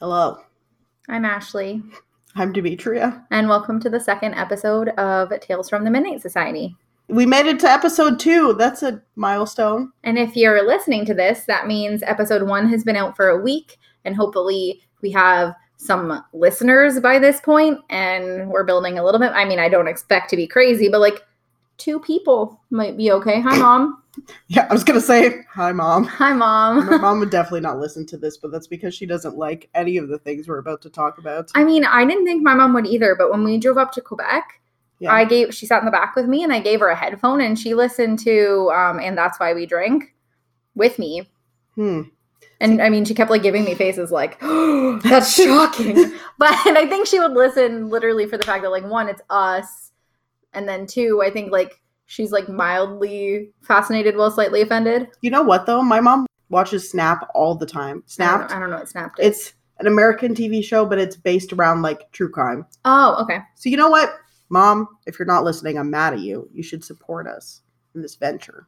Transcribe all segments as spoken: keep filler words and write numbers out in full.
Hello. I'm Ashley. I'm Demetria. And welcome to the second episode of Tales from the Midnight Society. We made it to episode two. That's a milestone. And if you're listening to this, that means episode one has been out for a week. And hopefully we have some listeners by this point. And we're building a little bit. I mean, I don't expect to be crazy, but like two people might be okay. Hi, Mom. Yeah, I was going to say, hi, Mom. Hi, Mom. My mom would definitely not listen to this, but that's because she doesn't like any of the things we're about to talk about. I mean, I didn't think my mom would either, but when we drove up to Quebec, yeah. I gave, she sat in the back with me and I gave her a headphone and she listened to, um, And That's Why We Drink with me. Hmm. And I mean, she kept like giving me faces like, oh, that's shocking. But and I think she would listen literally for the fact that like, one, it's us. And then two, I think like, she's like mildly fascinated while slightly offended. You know what though? My mom watches Snap all the time. Snapped. I don't know, I don't know what Snapped is. It's an American T V show, but it's based around like true crime. Oh, okay. So you know what? Mom, if you're not listening, I'm mad at you. You should support us in this venture.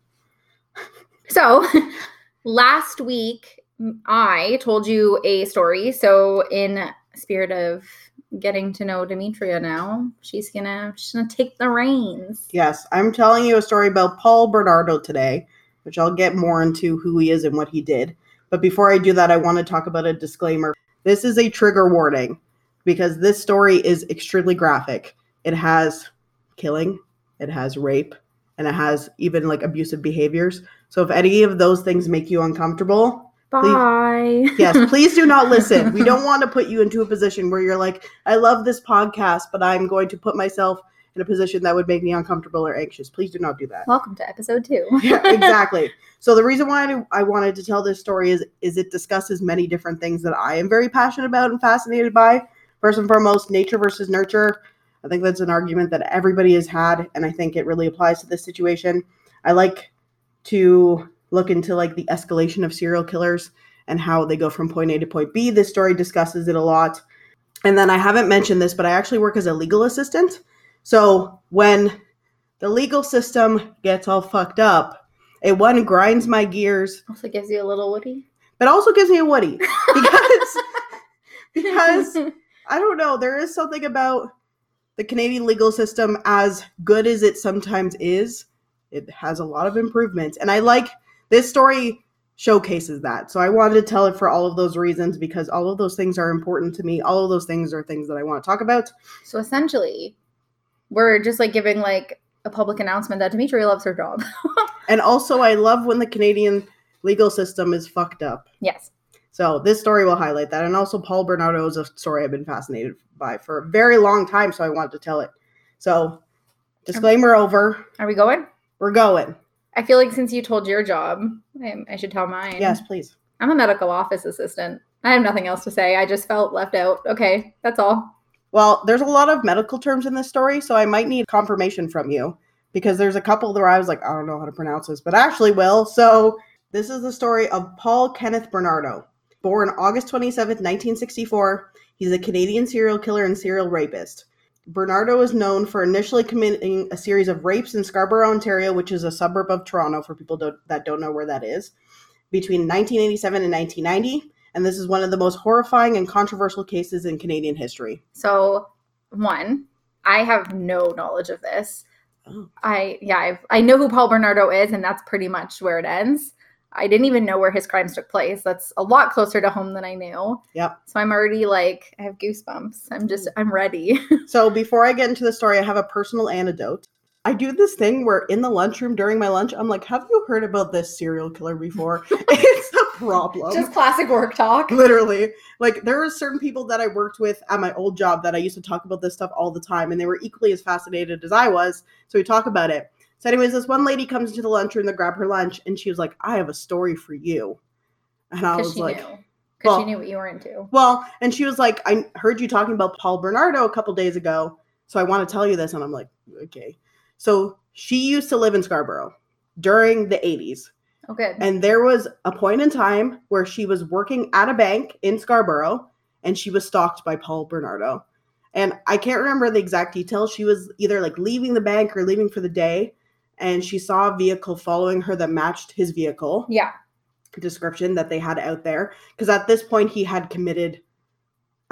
So last week, I told you a story. So in spirit of getting to know Demetria now, she's gonna she's gonna take the reins. Yes, I'm telling you a story about Paul Bernardo today, which I'll get more into who he is and what he did. But before I do that, I want to talk about a disclaimer. This is a trigger warning because this story is extremely graphic. It has killing, it has rape, and it has even like abusive behaviors. So if any of those things make you uncomfortable, Bye. Please, yes, please do not listen. We don't want to put you into a position where you're like, I love this podcast, but I'm going to put myself in a position that would make me uncomfortable or anxious. Please do not do that. Welcome to episode two. Yeah, exactly. So the reason why I wanted to tell this story is, is it discusses many different things that I am very passionate about and fascinated by. First and foremost, nature versus nurture. I think that's an argument that everybody has had, and I think it really applies to this situation. I like to look into like the escalation of serial killers and how they go from point A to point B. This story discusses it a lot. And then I haven't mentioned this, but I actually work as a legal assistant. So when the legal system gets all fucked up, it one grinds my gears. Also gives you a little woody. But also gives me a woody. Because, because I don't know, there is something about the Canadian legal system, as good as it sometimes is, it has a lot of improvements. And I like this story showcases that. So I wanted to tell it for all of those reasons because all of those things are important to me. All of those things are things that I want to talk about. So essentially, we're just like giving like a public announcement that Demetria loves her job. And also I love when the Canadian legal system is fucked up. Yes. So this story will highlight that. And also Paul Bernardo is a story I've been fascinated by for a very long time. So I wanted to tell it. So disclaimer over. Are we going? We're going. I feel like since you told your job, I, I should tell mine. Yes, please. I'm a medical office assistant. I have nothing else to say. I just felt left out. Okay, that's all. Well, there's a lot of medical terms in this story, so I might need confirmation from you because there's a couple where I was like, I don't know how to pronounce this, but Ashley will. So this is the story of Paul Kenneth Bernardo. Born August twenty-seventh, nineteen sixty-four, he's a Canadian serial killer and serial rapist. Bernardo is known for initially committing a series of rapes in Scarborough, Ontario, which is a suburb of Toronto for people don't, that don't know where that is, between nineteen eighty-seven and nineteen ninety. And this is one of the most horrifying and controversial cases in Canadian history. So, one, I have no knowledge of this. Oh. I, yeah, I've, I know who Paul Bernardo is, and that's pretty much where it ends. I didn't even know where his crimes took place. That's a lot closer to home than I knew. Yep. So I'm already like, I have goosebumps. I'm just, I'm ready. So before I get into the story, I have a personal anecdote. I do this thing where in the lunchroom during my lunch, I'm like, have you heard about this serial killer before? It's a problem. Just classic work talk. Literally. Like there are certain people that I worked with at my old job that I used to talk about this stuff all the time. And they were equally as fascinated as I was. So we talk about it. So anyways, this one lady comes into the lunchroom to grab her lunch, and she was like, I have a story for you. And I was she like... Because well, she knew what you were into. Well, and she was like, I heard you talking about Paul Bernardo a couple days ago, so I want to tell you this. And I'm like, okay. So she used to live in Scarborough during the eighties. Okay. And there was a point in time where she was working at a bank in Scarborough, and she was stalked by Paul Bernardo. And I can't remember the exact details. She was either like leaving the bank or leaving for the day, and she saw a vehicle following her that matched his vehicle. Yeah. Description that they had out there. Because at this point, he had committed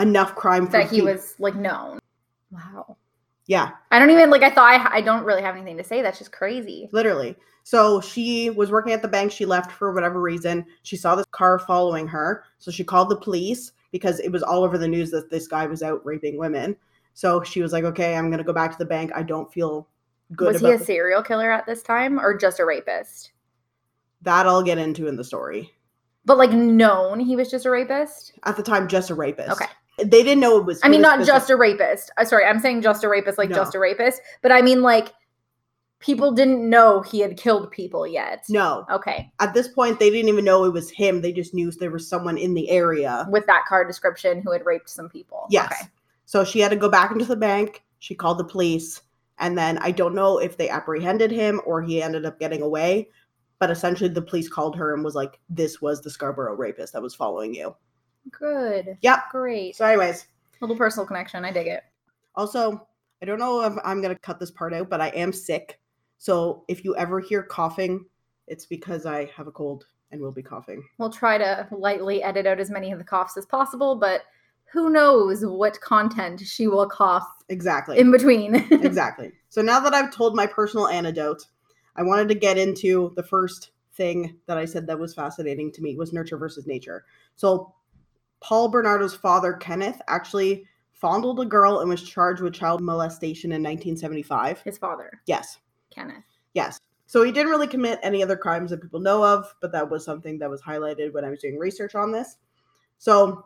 enough crime for that he fe- was like known. Wow. Yeah. I don't even like I thought I, I don't really have anything to say. That's just crazy. Literally. So she was working at the bank. She left for whatever reason. She saw this car following her. So she called the police because it was all over the news that this guy was out raping women. So she was like, okay, I'm going to go back to the bank. I don't feel good Was about he a the- serial killer at this time or just a rapist? That I'll get into in the story. But like known he was just a rapist? At the time, just a rapist. Okay. They didn't know it was I mean, his not specific- just a rapist. Uh, sorry, I'm saying just a rapist, like No. just a rapist. But I mean, like, people didn't know he had killed people yet. No. Okay. At this point, they didn't even know it was him. They just knew there was someone in the area. With that car description who had raped some people. Yes. Okay. So she had to go back into the bank. She called the police. And then I don't know if they apprehended him or he ended up getting away. But essentially, the police called her and was like, this was the Scarborough rapist that was following you. Good. Yep. Great. So anyways, Little personal connection. I dig it. also, I don't know if I'm going to cut this part out, but I am sick. So if you ever hear coughing, it's because I have a cold and will be coughing. We'll try to lightly edit out as many of the coughs as possible, but who knows what content she will cough Exactly. in between. Exactly. So now that I've told my personal anecdote, I wanted to get into the first thing that I said that was fascinating to me was nurture versus nature. So Paul Bernardo's father, Kenneth, actually fondled a girl and was charged with child molestation in nineteen seventy-five. His father, Yes. Kenneth. Yes. So he didn't really commit any other crimes that people know of, but that was something that was highlighted when I was doing research on this. So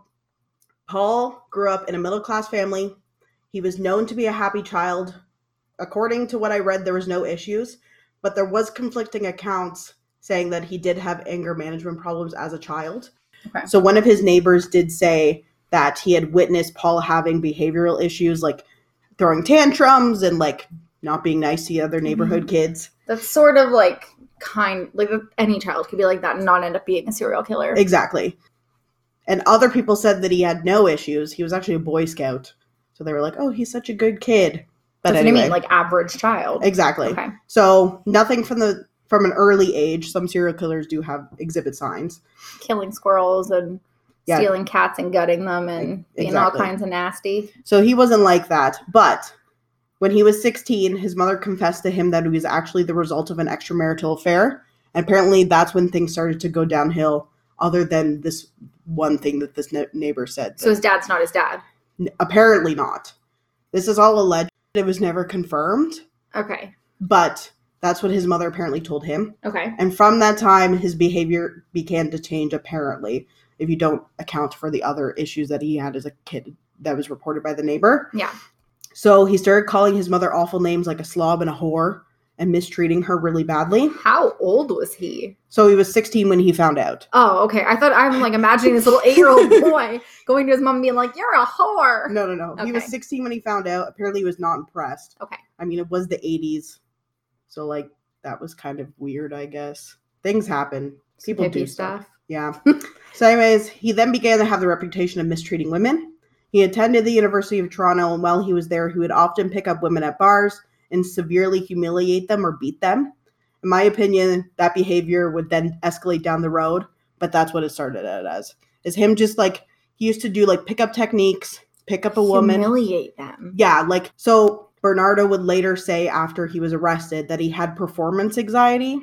Paul grew up in a middle-class family. He was known to be a happy child. According to what I read, there was no issues, but there was conflicting accounts saying that he did have anger management problems as a child. Okay. So one of his neighbors did say that he had witnessed Paul having behavioral issues like throwing tantrums and like not being nice to other neighborhood Mhm. kids. That's sort of like kind, like any child could be like that and not end up being a serial killer. Exactly. And other people said that he had no issues. He was actually a Boy Scout. So they were like, oh, he's such a good kid. But That's anyway. what I mean, like average child. Exactly. Okay. So nothing from the from an early age. Some serial killers do have exhibit signs. Killing squirrels and Yeah. stealing cats and gutting them and being Exactly. all kinds of nasty. So he wasn't like that. But when he was sixteen, his mother confessed to him that it was actually the result of an extramarital affair. And apparently that's when things started to go downhill, other than this one thing that this ne- neighbor said. So his dad's not his dad. N- Apparently not. This is all alleged. It was never confirmed. Okay. But that's what his mother apparently told him. Okay. And from that time, his behavior began to change, apparently, if you don't account for the other issues that he had as a kid that was reported by the neighbor. Yeah. So he started calling his mother awful names like a slob and a whore and mistreating her really badly. How old was he? So he was sixteen when he found out. Oh, okay. I thought I'm like imagining this little eight-year-old boy going to his mom and being like, "You're a whore." No, no, no. He was Okay. sixteen when he found out. Apparently he was not impressed. Okay. I mean, it was the eighties. So, like, that was kind of weird, I guess. Things happen. People Hippie do stuff. stuff. Yeah. So anyways, he then began to have the reputation of mistreating women. He attended the University of Toronto, and while he was there, he would often pick up women at bars and severely humiliate them or beat them. In my opinion, that behavior would then escalate down the road, but that's what it started out as. Is him just like, he used to do like pickup techniques, pick up a woman. Humiliate them. Yeah, like, so Bernardo would later say after he was arrested that he had performance anxiety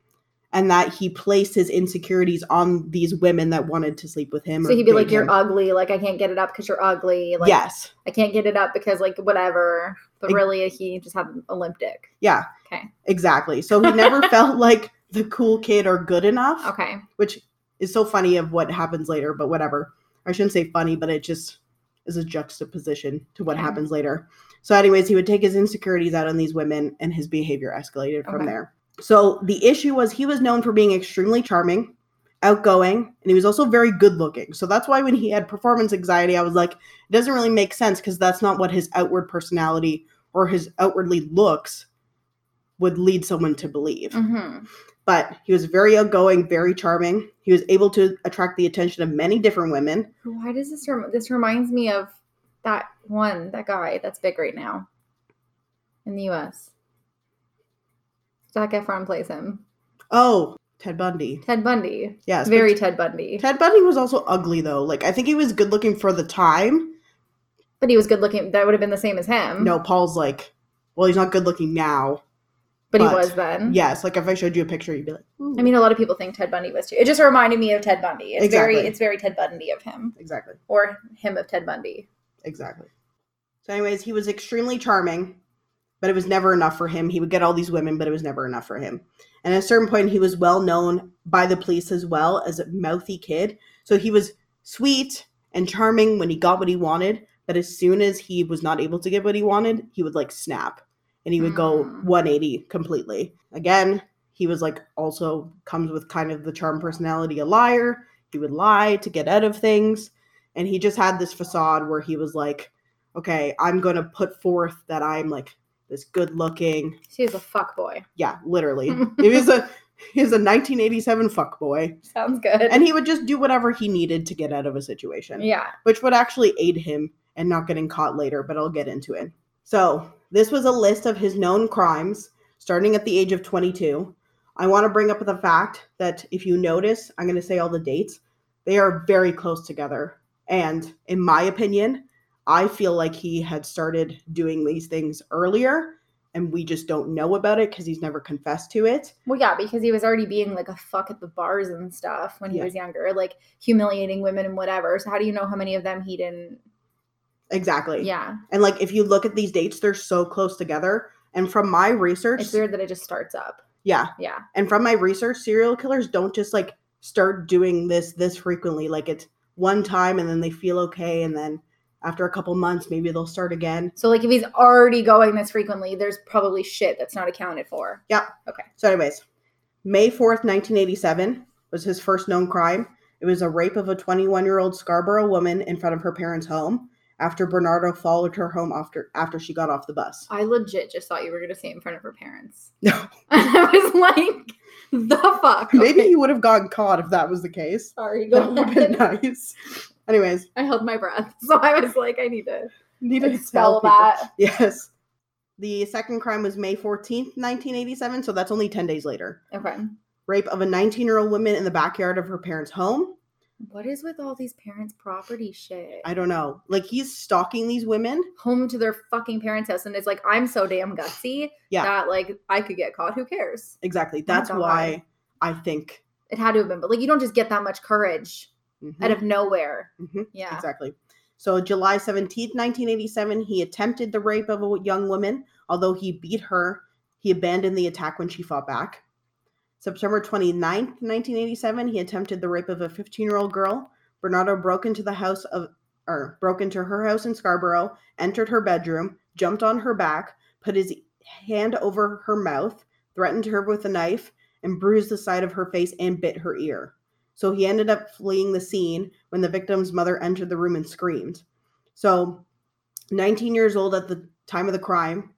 and that he placed his insecurities on these women that wanted to sleep with him. So or he'd be like, date "You're him. ugly. Like I can't get it up because you're ugly. Like Yes. I can't get it up because like whatever." But Ex- really, he just had a limp dick. Yeah. Okay. Exactly. So he never felt like the cool kid or good enough, Okay. which is so funny of what happens later, but whatever. I shouldn't say funny, but it just is a juxtaposition to what Okay. happens later. So anyways, he would take his insecurities out on these women and his behavior escalated from Okay. there. So the issue was he was known for being extremely charming, outgoing, and he was also very good looking. So that's why when he had performance anxiety, I was like, it doesn't really make sense because that's not what his outward personality or his outwardly looks would lead someone to believe. Mm-hmm. But he was very outgoing, very charming. He was able to attract the attention of many different women. Why does this rem- this reminds me of that one that guy that's big right now in the U S Zac Efron plays him. Oh, Ted Bundy. Ted Bundy. Yes. Very but Ted Bundy. Ted Bundy was also ugly though. Like I think he was good looking for the time, But he was good looking. That would have been the same as him. No, Paul's like, well, he's not good looking now. But, but he was then. Yes, like if I showed you a picture, you'd be like, ooh. I mean, a lot of people think Ted Bundy was too. It just reminded me of Ted Bundy. It's exactly. very it's very Ted Bundy of him. Exactly. Or him of Ted Bundy. Exactly. So anyways, he was extremely charming, but it was never enough for him. He would get all these women, but it was never enough for him. And at a certain point, he was well known by the police as well as a mouthy kid. So he was sweet and charming when he got what he wanted, but as soon as he was not able to get what he wanted, he would like snap. And he would mm. go one eighty completely. Again, he was like also comes with kind of the charm personality, a liar. He would lie to get out of things. And he just had this facade where he was like, okay, I'm going to put forth that I'm like this good looking. He was a fuck boy. Yeah, literally. He was a he was a nineteen eighty-seven fuck boy. Sounds good. And he would just do whatever he needed to get out of a situation. Yeah. Which would actually aid him in not getting caught later, but I'll get into it. So this was a list of his known crimes, starting at the age of twenty-two. I want to bring up the fact that if you notice, I'm going to say all the dates, they are very close together. And in my opinion, I feel like he had started doing these things earlier, and we just don't know about it because he's never confessed to it. Well, yeah, because he was already being like a fuck at the bars and stuff when he yeah. was younger, like humiliating women and whatever. So how do you know how many of them he didn't... Exactly. Yeah. And like if you look at these dates, they're so close together. And from my research, it's weird that it just starts up. Yeah. Yeah. And from my research, serial killers don't just like start doing this this frequently. Like it's one time and then they feel okay, and then after a couple months maybe they'll start again. So like if he's already going this frequently, there's probably shit that's not accounted for. Yeah. Okay. So anyways, May fourth, nineteen eighty-seven was his first known crime. It was a rape of a twenty-one-year-old Scarborough woman in front of her parents' home, after Bernardo followed her home after after she got off the bus. I legit just thought you were going to say in front of her parents. No. I was like, the fuck? Maybe okay. he would have gotten caught if that was the case. Sorry, go That would have been nice. Anyways. I held my breath, so I was like, I need to, need to spell that. Yes. The second crime was May fourteenth, nineteen eighty-seven, so that's only ten days later. Okay. Rape of a nineteen-year-old woman in the backyard of her parents' home. What is with all these parents' property shit? I don't know. Like, he's stalking these women. Home to their fucking parents' house. And it's like, I'm so damn gutsy yeah. that, like, I could get caught. Who cares? Exactly. That's oh why I think... It had to have been. But, like, you don't just get that much courage mm-hmm. out of nowhere. Mm-hmm. Yeah. Exactly. So, July seventeenth, nineteen eighty-seven, he attempted the rape of a young woman. Although he beat her, he abandoned the attack when she fought back. September twenty-ninth, nineteen eighty-seven, he attempted the rape of a fifteen-year-old girl. Bernardo broke into the house of, or broke into her house in Scarborough, entered her bedroom, jumped on her back, put his hand over her mouth, threatened her with a knife, and bruised the side of her face and bit her ear. So he ended up fleeing the scene when the victim's mother entered the room and screamed. So, nineteen years old at the time of the crime,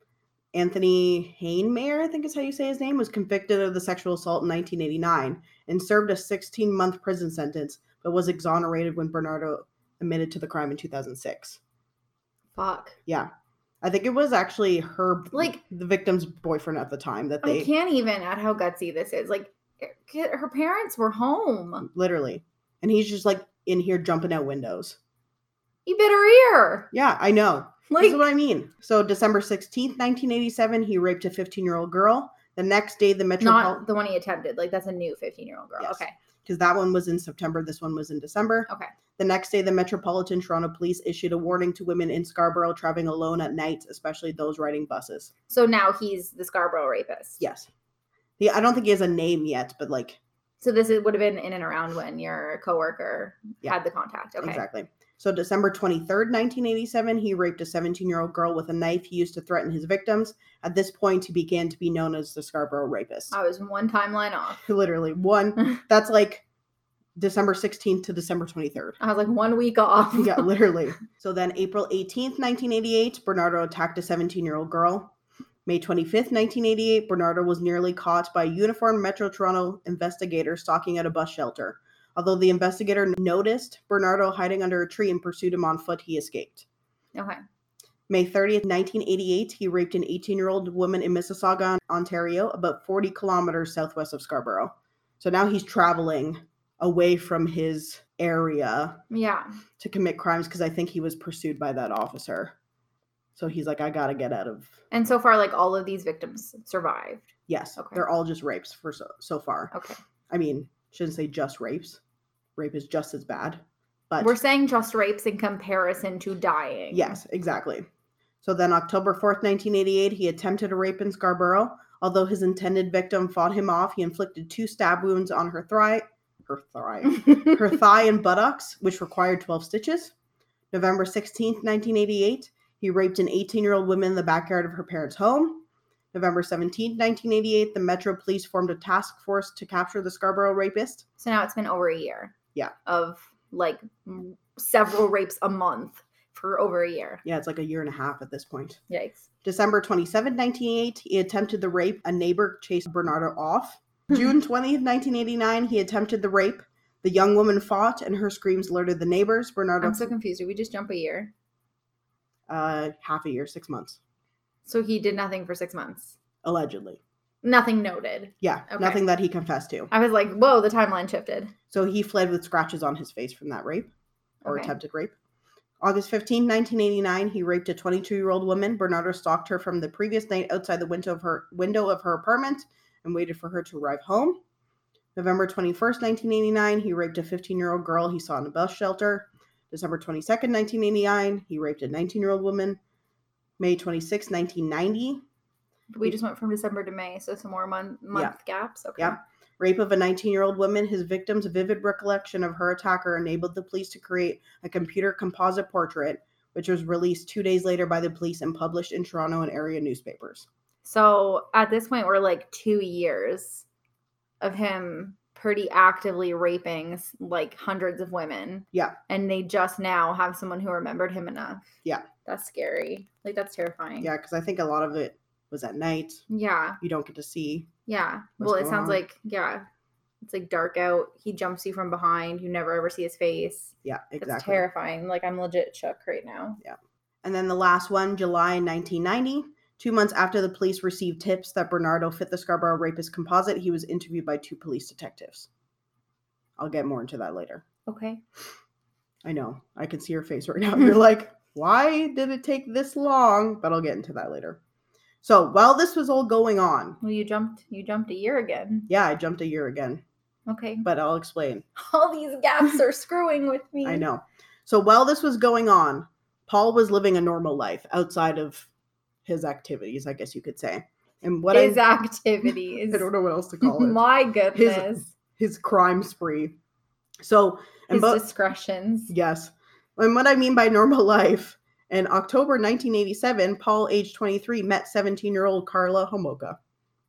Anthony Hainmayer, I think is how you say his name, was convicted of the sexual assault in nineteen eighty-nine and served a sixteen-month prison sentence, but was exonerated when Bernardo admitted to the crime in two thousand six. Fuck. Yeah. I think it was actually her, like, the victim's boyfriend at the time that they... I can't even add how gutsy this is. Like, her parents were home. Literally. And he's just, like, in here jumping out windows. He bit her ear. Yeah, I know. Like, this is what I mean. So December sixteenth, nineteen eighty-seven, he raped a fifteen-year-old girl. The next day, the Metropolitan... Not the one he attempted. Like, that's a new fifteen-year-old girl. Yes. Okay. Because that one was in September. This one was in December. Okay. The next day, the Metropolitan Toronto Police issued a warning to women in Scarborough traveling alone at night, especially those riding buses. So now he's the Scarborough rapist. Yes. He, I don't think he has a name yet, but like... So this is, would have been in and around when your coworker yeah. had the contact. Okay. Exactly. So December twenty-third, nineteen eighty-seven, he raped a seventeen-year-old girl with a knife he used to threaten his victims. At this point, he began to be known as the Scarborough rapist. I was one timeline off. Literally. One. That's like December sixteenth to December twenty-third. I was like one week off. Yeah, literally. So then April eighteenth, nineteen eighty-eight, Bernardo attacked a seventeen-year-old girl. May twenty-fifth, nineteen eighty-eight, Bernardo was nearly caught by a uniformed Metro Toronto investigator stalking at a bus shelter. Although the investigator noticed Bernardo hiding under a tree and pursued him on foot, he escaped. Okay. May thirtieth, nineteen eighty-eight, he raped an eighteen-year-old woman in Mississauga, Ontario, about forty kilometers southwest of Scarborough. So now he's traveling away from his area Yeah. to commit crimes because I think he was pursued by that officer. So he's like, I gotta get out of. And so far, like, all of these victims survived. Yes. Okay. They're all just rapes for so, so far. Okay. I mean, shouldn't say just rapes. Rape is just as bad. But we're saying just rapes in comparison to dying. Yes, exactly. So then October fourth, nineteen eighty-eight, he attempted a rape in Scarborough. Although his intended victim fought him off, he inflicted two stab wounds on her thigh, her thigh, her thigh and buttocks, which required twelve stitches. November sixteenth, nineteen eighty-eight, he raped an eighteen-year-old woman in the backyard of her parents' home. November seventeenth, nineteen eighty-eight, the Metro Police formed a task force to capture the Scarborough rapist. So now it's been over a year. Yeah. Of like several rapes a month for over a year. Yeah, it's like a year and a half at this point. Yikes. December twenty-seventh, nineteen eighty-eight, he attempted the rape. A neighbor chased Bernardo off. June twentieth, nineteen eighty-nine, he attempted the rape. The young woman fought, and her screams alerted the neighbors. Bernardo. I'm so confused. Did we just jump a year? Uh, half a year, six months. So he did nothing for six months? Allegedly. Nothing noted? Yeah, Okay. Nothing that he confessed to. I was like, whoa, the timeline shifted. So he fled with scratches on his face from that rape, or Okay. attempted rape. August fifteenth, nineteen eighty-nine, he raped a twenty-two-year-old woman. Bernardo stalked her from the previous night outside the window of her window of her apartment and waited for her to arrive home. November twenty-first, nineteen eighty-nine, he raped a fifteen-year-old girl he saw in a bus shelter. December twenty-second, nineteen eighty-nine, he raped a nineteen-year-old woman. May twenty-sixth, nineteen ninety. We just went from December to May, so some more month, month gaps. Okay. Yeah. Rape of a nineteen-year-old woman. His victim's vivid recollection of her attacker enabled the police to create a computer composite portrait, which was released two days later by the police and published in Toronto and area newspapers. So at this point, we're like two years of him pretty actively raping like hundreds of women. Yeah. And they just now have someone who remembered him enough. Yeah. That's scary. Like, that's terrifying. Yeah, because I think a lot of it was at night. Yeah. You don't get to see. Yeah. What's Well, it going sounds on. like, yeah, it's like dark out. He jumps you from behind. You never ever see his face. Yeah, exactly. That's terrifying. Like, I'm legit shook right now. And then the last one, July nineteen ninety. Two months after the police received tips that Bernardo fit the Scarborough rapist composite, he was interviewed by two police detectives. I'll get more into that later. Okay. I know. I can see your face right now. You're like, why did it take this long? But I'll get into that later. So while this was all going on, Well, you jumped, you jumped a year again. yeah, I jumped a year again, Okay. but I'll explain. All these gaps are screwing with me. I know. So while this was going on, Paul was living a normal life outside of his activities, I guess you could say. And what His I, activities. I don't know what else to call it. My goodness. His crime spree. So, and His bo- discretions. yes. And what I mean by normal life, in October nineteen eighty-seven, Paul, age twenty-three, met seventeen-year-old Carla Homolka.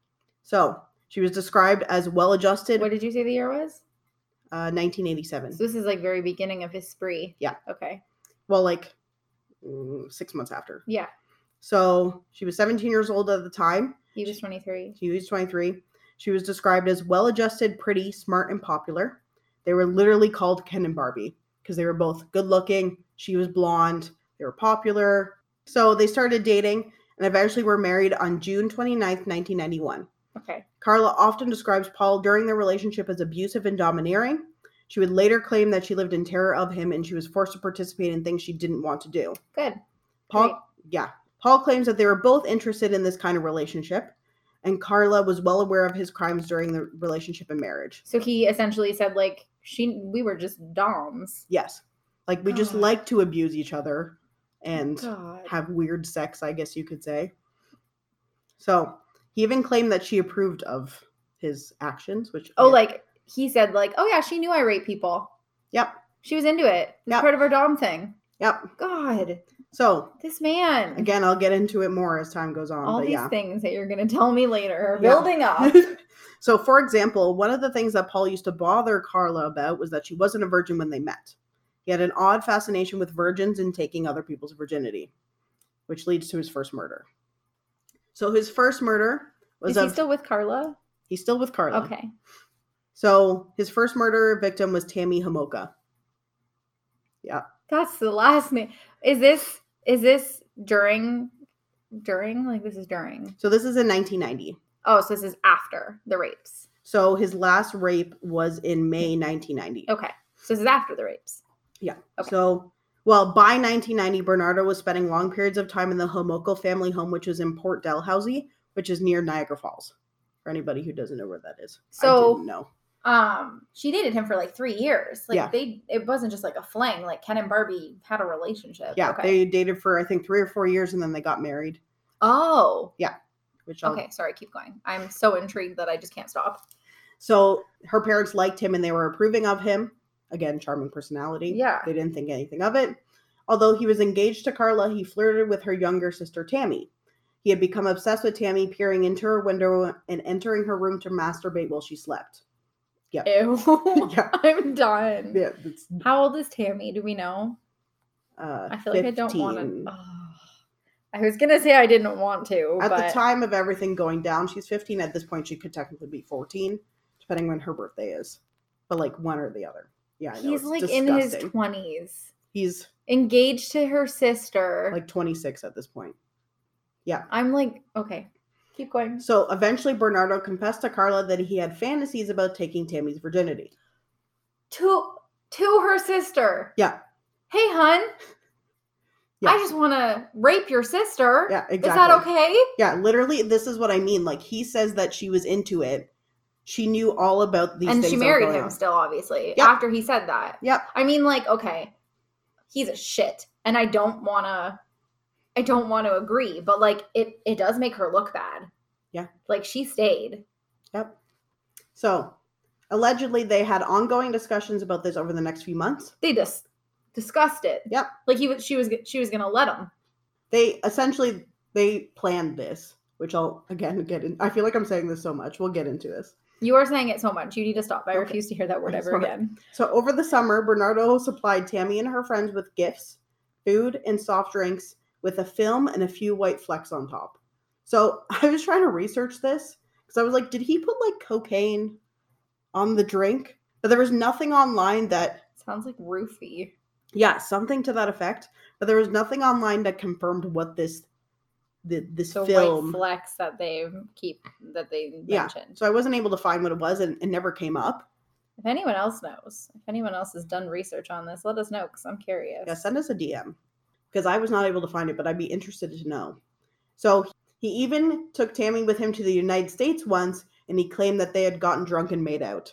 So, she was described as well-adjusted. What did you say the year was? Uh, nineteen eighty-seven. So this is like very beginning of his spree. Yeah. Okay. Well, like mm, six months after. Yeah. So, she was seventeen years old at the time. He was twenty-three. She was twenty-three. She was described as well-adjusted, pretty, smart, and popular. They were literally called Ken and Barbie because they were both good-looking. She was blonde. They were popular. So they started dating and eventually were married on June twenty-ninth, nineteen ninety-one. Okay. Carla often describes Paul during their relationship as abusive and domineering. She would later claim that she lived in terror of him and she was forced to participate in things she didn't want to do. Good. Paul, Great. yeah. Paul claims that they were both interested in this kind of relationship, and Carla was well aware of his crimes during the relationship and marriage. So he essentially said, like, she, we were just doms. Yes. Like, we just God. like to abuse each other and God. have weird sex, I guess you could say. So, he even claimed that she approved of his actions, which... Oh, like, he said, like, oh, yeah, she knew I raped people. Yep. She was into it. It's Yep. part of her dom thing. Yep. God. So, This man. again, I'll get into it more as time goes on, All but these yeah. things that you're going to tell me later are Yeah. building up. So, for example, one of the things that Paul used to bother Carla about was that she wasn't a virgin when they met. He had an odd fascination with virgins and taking other people's virginity, which leads to his first murder. So, his first murder was Is of... he still with Carla? he's still with Carla. Okay. So, his first murder victim was Tammy Homolka. Yeah. That's the last name. Is this is this during during like this is during? So, this is in nineteen ninety. Oh, so this is after the rapes. So his last rape was in May nineteen ninety. Okay. So this is after the rapes. Yeah. Okay. So, well, by nineteen ninety, Bernardo was spending long periods of time in the Homoko family home, which was in Port Dalhousie, which is near Niagara Falls. For anybody who doesn't know where that is. So, I didn't know. Um, she dated him for like three years. Like Yeah. they, it wasn't just like a fling. Like Ken and Barbie had a relationship. Yeah, Okay. they dated for I think three or four years, and then they got married. Oh. Yeah. Which I'll, Okay. Sorry. Keep going. I'm so intrigued that I just can't stop. So her parents liked him, and they were approving of him. Again, charming personality. Yeah. They didn't think anything of it. Although he was engaged to Carla, he flirted with her younger sister Tammy. He had become obsessed with Tammy, peering into her window and entering her room to masturbate while she slept. Yeah. Ew. Yeah. I'm done. Yeah. It's, How old is Tammy? Do we know? uh, I feel like I don't fifteen. want to. Oh. I was gonna say I didn't want to. At but... the time of everything going down, she's fifteen. At this point, she could technically be fourteen, depending when her birthday is. But like one or the other. Yeah, I know. He's It's like disgusting. in his twenties. He's Engaged to her sister. like twenty-six at this point. Yeah. I'm like, okay, keep going. So eventually, Bernardo confessed to Carla that he had fantasies about taking Tammy's virginity. To to her sister. Yeah. Hey, hun. Yeah. I just want to rape your sister. Yeah, exactly. Is that okay? Yeah, literally, this is what I mean. Like, he says that she was into it. She knew all about these and things. she that were married going him on. still, obviously, Yep. after he said that. Yep. I mean, like, okay, he's a shit, and I don't want to, I don't want to agree, but like, it it does make her look bad. Yeah. Like, she stayed. Yep. So, allegedly, they had ongoing discussions about this over the next few months. They just discussed it. Yep. Like he was, she was, she was gonna let him. They essentially they planned this, which I'll again get in. I feel like I'm saying this so much. We'll get into this. You are saying it so much. You need to stop. I Okay. refuse to hear that word ever Sorry. again. So over the summer, Bernardo supplied Tammy and her friends with gifts, food, and soft drinks with a film and a few white flecks on top. So I was trying to research this because I was like, did he put like cocaine on the drink? But there was nothing online that, Sounds like roofie. yeah, something to that effect. But there was nothing online that confirmed what this, the, this The film. white flecks that they keep, that they Yeah. mentioned. So I wasn't able to find what it was, and it never came up. If anyone else knows, if anyone else has done research on this, let us know because I'm curious. Yeah, send us a D M because I was not able to find it, but I'd be interested to know. So he even took Tammy with him to the United States once, and he claimed that they had gotten drunk and made out.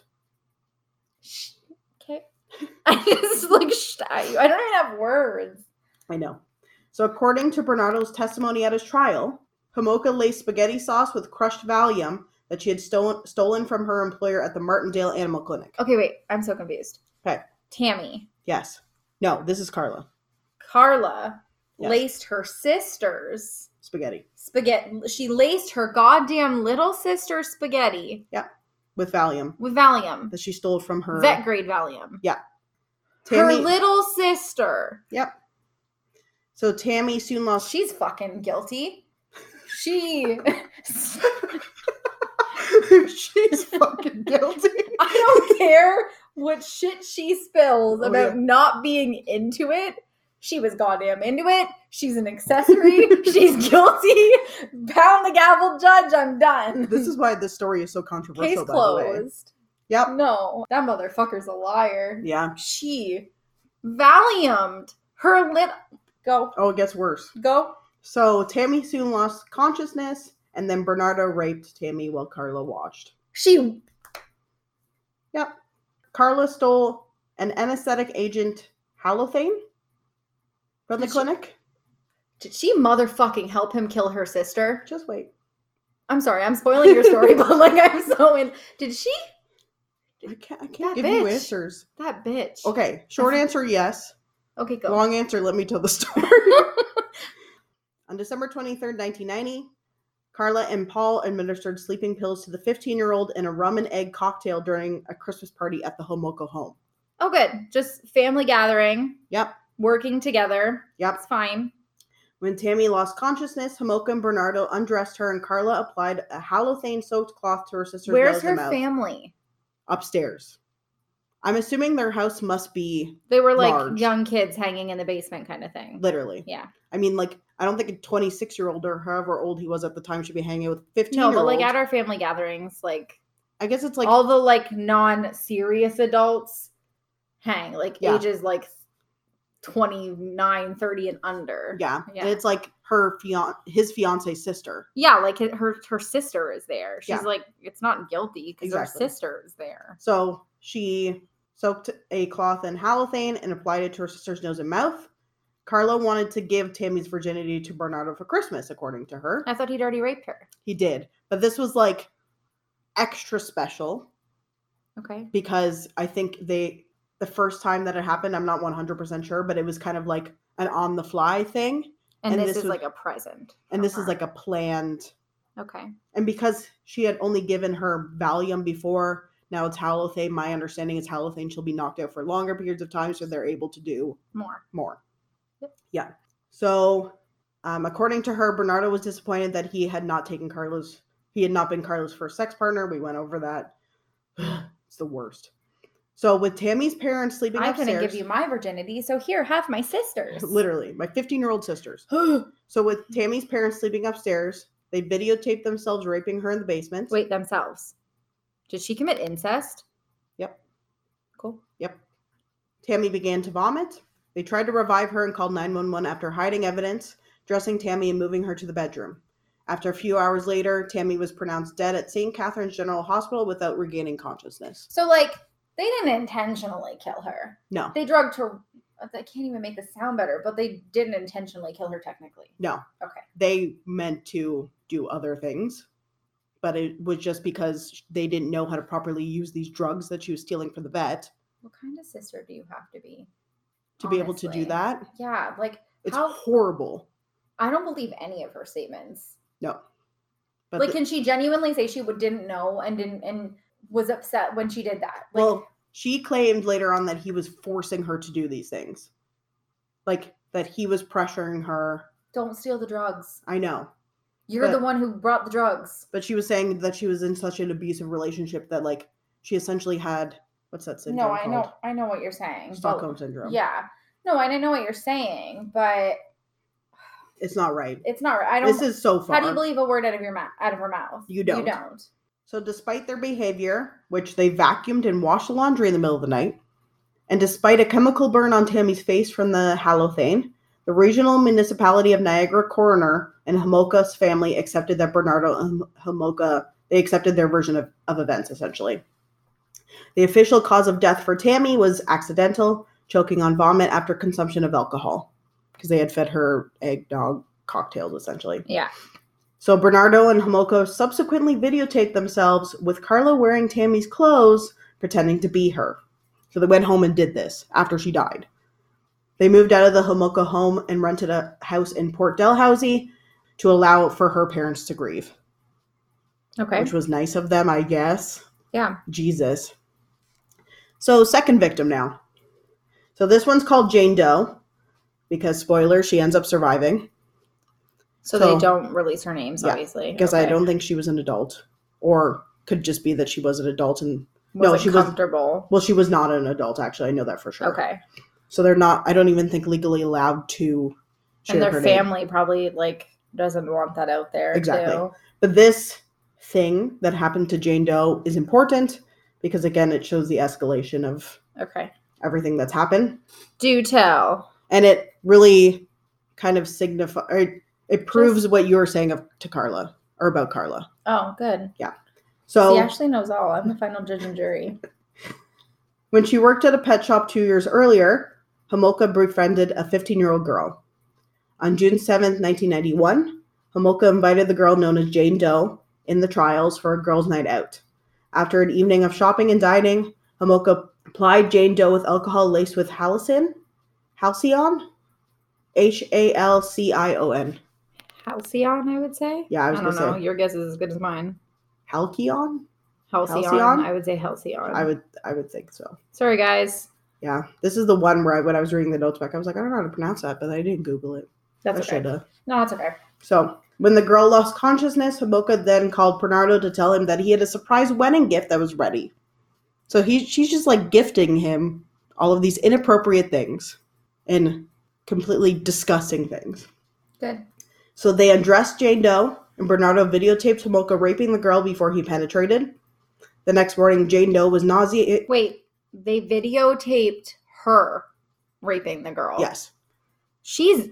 Shh. Okay. I just like, sh- I I don't even have words. I know. So according to Bernardo's testimony at his trial, Homolka laced spaghetti sauce with crushed Valium that she had stolen stolen from her employer at the Martindale Animal Clinic. Okay, wait. I'm so confused. Okay. Tammy. Yes. No, this is Carla. Carla Yes. laced her sister's Spaghetti. spaghetti. She laced her goddamn little sister's spaghetti With Valium with Valium. that she stole from her. Vet grade Valium. Yeah. Her Tammy, little sister. Yep. So Tammy soon lost. She's fucking guilty. She. She's fucking guilty. I don't care what shit she spills Oh, about yeah. not being into it. She was goddamn into it. She's an accessory. She's guilty. Pound the gavel, judge. I'm done. This is why this story is so Case controversial. By the way. closed. Yep. No, that motherfucker's a liar. Yeah. She Valiumed her lit. Go, Oh, it gets worse. go. So Tammy soon lost consciousness, and then Bernardo raped Tammy while Carla watched. She. Yep. Carla stole an anesthetic agent, halothane, from the Did she- clinic. Did she motherfucking help him kill her sister? Just wait. I'm sorry, I'm spoiling your story, but like I'm so in. Did she? I can't, I can't That give you bitch. answers. That bitch. Okay. Short answer, yes. Okay, go. Long answer, let me tell the story. On December twenty-third, nineteen ninety, Carla and Paul administered sleeping pills to the fifteen-year-old in a rum and egg cocktail during a Christmas party at the Homolka home. Oh, good. Just family gathering, Yep, working together. yep. It's fine. When Tammy lost consciousness, Homolka and Bernardo undressed her, and Carla applied a halothane-soaked cloth to her sister's Where's nose her and mouth. family? Upstairs. I'm assuming their house must be They were like Large. young kids hanging in the basement kind of thing. literally. Yeah. I mean, like, I don't think a twenty-six-year-old or however old he was at the time should be hanging with a No, fifteen-year-old. but like at our family gatherings, like I guess it's like all the like non-serious adults hang like Yeah. ages like twenty-nine, thirty and under. yeah, Yeah. and it's like her fian- his fiance's sister. Yeah, like her her sister is there. She's Yeah. like, it's not guilty because Exactly. her sister is there. So she soaked a cloth in halothane and applied it to her sister's nose and mouth. Carlo wanted to give Tammy's virginity to Bernardo for Christmas, according to her. I thought he'd already raped her. He did. But this was like extra special Okay. because I think they, the first time that it happened, I'm not one hundred percent sure, but it was kind of like an on the fly thing. And, And this, this is was- like a present. And from this her. is like a planned. Okay. And because she had only given her Valium before, now it's halothane. My understanding is halothane she'll be knocked out for longer periods of time, so they're able to do More. more. Yep. Yeah. So, um, according to her, Bernardo was disappointed that he had not taken Carlos. He had not been Carlos' first sex partner. We went over that. It's the worst. So, with Tammy's parents sleeping I upstairs, couldn't give you my virginity, so here, have my sister's. literally my fifteen-year-old sisters. So, with Tammy's parents sleeping upstairs, they videotaped themselves raping her in the basement. Wait, themselves. Did she commit incest? Yep. Cool. Yep. Tammy began to vomit. They tried to revive her and called nine one one after hiding evidence, dressing Tammy and moving her to the bedroom. After a few hours later, Tammy was pronounced dead at Saint Catherine's General Hospital without regaining consciousness. So, like, they didn't intentionally kill her. No, They drugged her. I can't even make this sound better, but they didn't intentionally kill her technically. no. Okay. They meant to do other things, but it was just because they didn't know how to properly use these drugs that she was stealing from the vet What kind of sister do you have to be? to be able to do honestly? that. Yeah, like, It's how? horrible. I don't believe any of her statements. No. But Like, the- can she genuinely say she would, didn't know and didn't and was upset when she did that? Like, well, she claimed later on that he was forcing her to do these things. Like, that he was pressuring her. don't steal the drugs. I know. You're But- the one who brought the drugs. But she was saying that she was in such an abusive relationship that, like, she essentially had, what's that syndrome No, I called? know, I know what you're saying. but- Stockholm syndrome. Yeah. No, I know what you're saying, but It's not right. it's not right. I don't. This is so far. How do you believe a word out of your mouth? Out of her mouth? You don't. You don't. So despite their behavior, which they vacuumed and washed the laundry in the middle of the night, and despite a chemical burn on Tammy's face from the halothane, the regional municipality of Niagara coroner and Homolka's family accepted that Bernardo and Homolka, they accepted their version of, of events, essentially. The official cause of death for Tammy was accidental, choking on vomit after consumption of alcohol, because they had fed her eggnog cocktails, essentially. Yeah. So Bernardo and Homolka subsequently videotaped themselves with Carlo wearing Tammy's clothes, pretending to be her. So they went home and did this after she died. They moved out of the Homolka home and rented a house in Port Dalhousie to allow for her parents to grieve. Okay. Which was nice of them, I guess. Yeah. Jesus. So second victim now. So this one's called Jane Doe, because spoiler, she ends up surviving. So, So- they don't release her names, Yeah, obviously. Because I Okay. don't think she was an adult. Or could just be that she was an adult and no, Wasn't she was- comfortable. well, she was not an adult, actually. I know that for sure. Okay. So they're not, I don't even think legally allowed to share And their her name. family probably like doesn't want that out there. Exactly. Too. But this thing that happened to Jane Doe is important because, again, it shows the escalation of Okay. everything that's happened. Do tell. And it really kind of signifies, it proves what you were saying of, to Carla, or about Carla. Oh, good. So She actually knows all. I'm the final judge and jury. when she worked at a pet shop two years earlier, Homolka befriended a fifteen-year-old girl. On June seventh, nineteen ninety-one, Homolka invited the girl known as Jane Doe in the trials for a girls' night out. After an evening of shopping and dining, Homolka plied Jane Doe with alcohol laced with halcyon, halcyon, H A L C I O N. Halcyon, I would say. Yeah, I was I don't gonna know. say Your guess is as good as mine. halcyon. Halcyon. Halcyon? I would say Halcyon. I would, I would think so. Sorry, guys. Yeah, this is the one where I, when I was reading the notes back, I was like, I don't know how to pronounce that, but I didn't Google it. That's I okay. should have. No, it's okay. So, when the girl lost consciousness, Homolka then called Bernardo to tell him that he had a surprise wedding gift that was ready. So he, she's just like gifting him all of these inappropriate things and completely disgusting things. Good. So they undressed Jane Doe, and Bernardo videotaped Homolka raping the girl before he penetrated. The next morning, Jane Doe was nauseated. Wait, they videotaped her raping the girl. Yes. She's...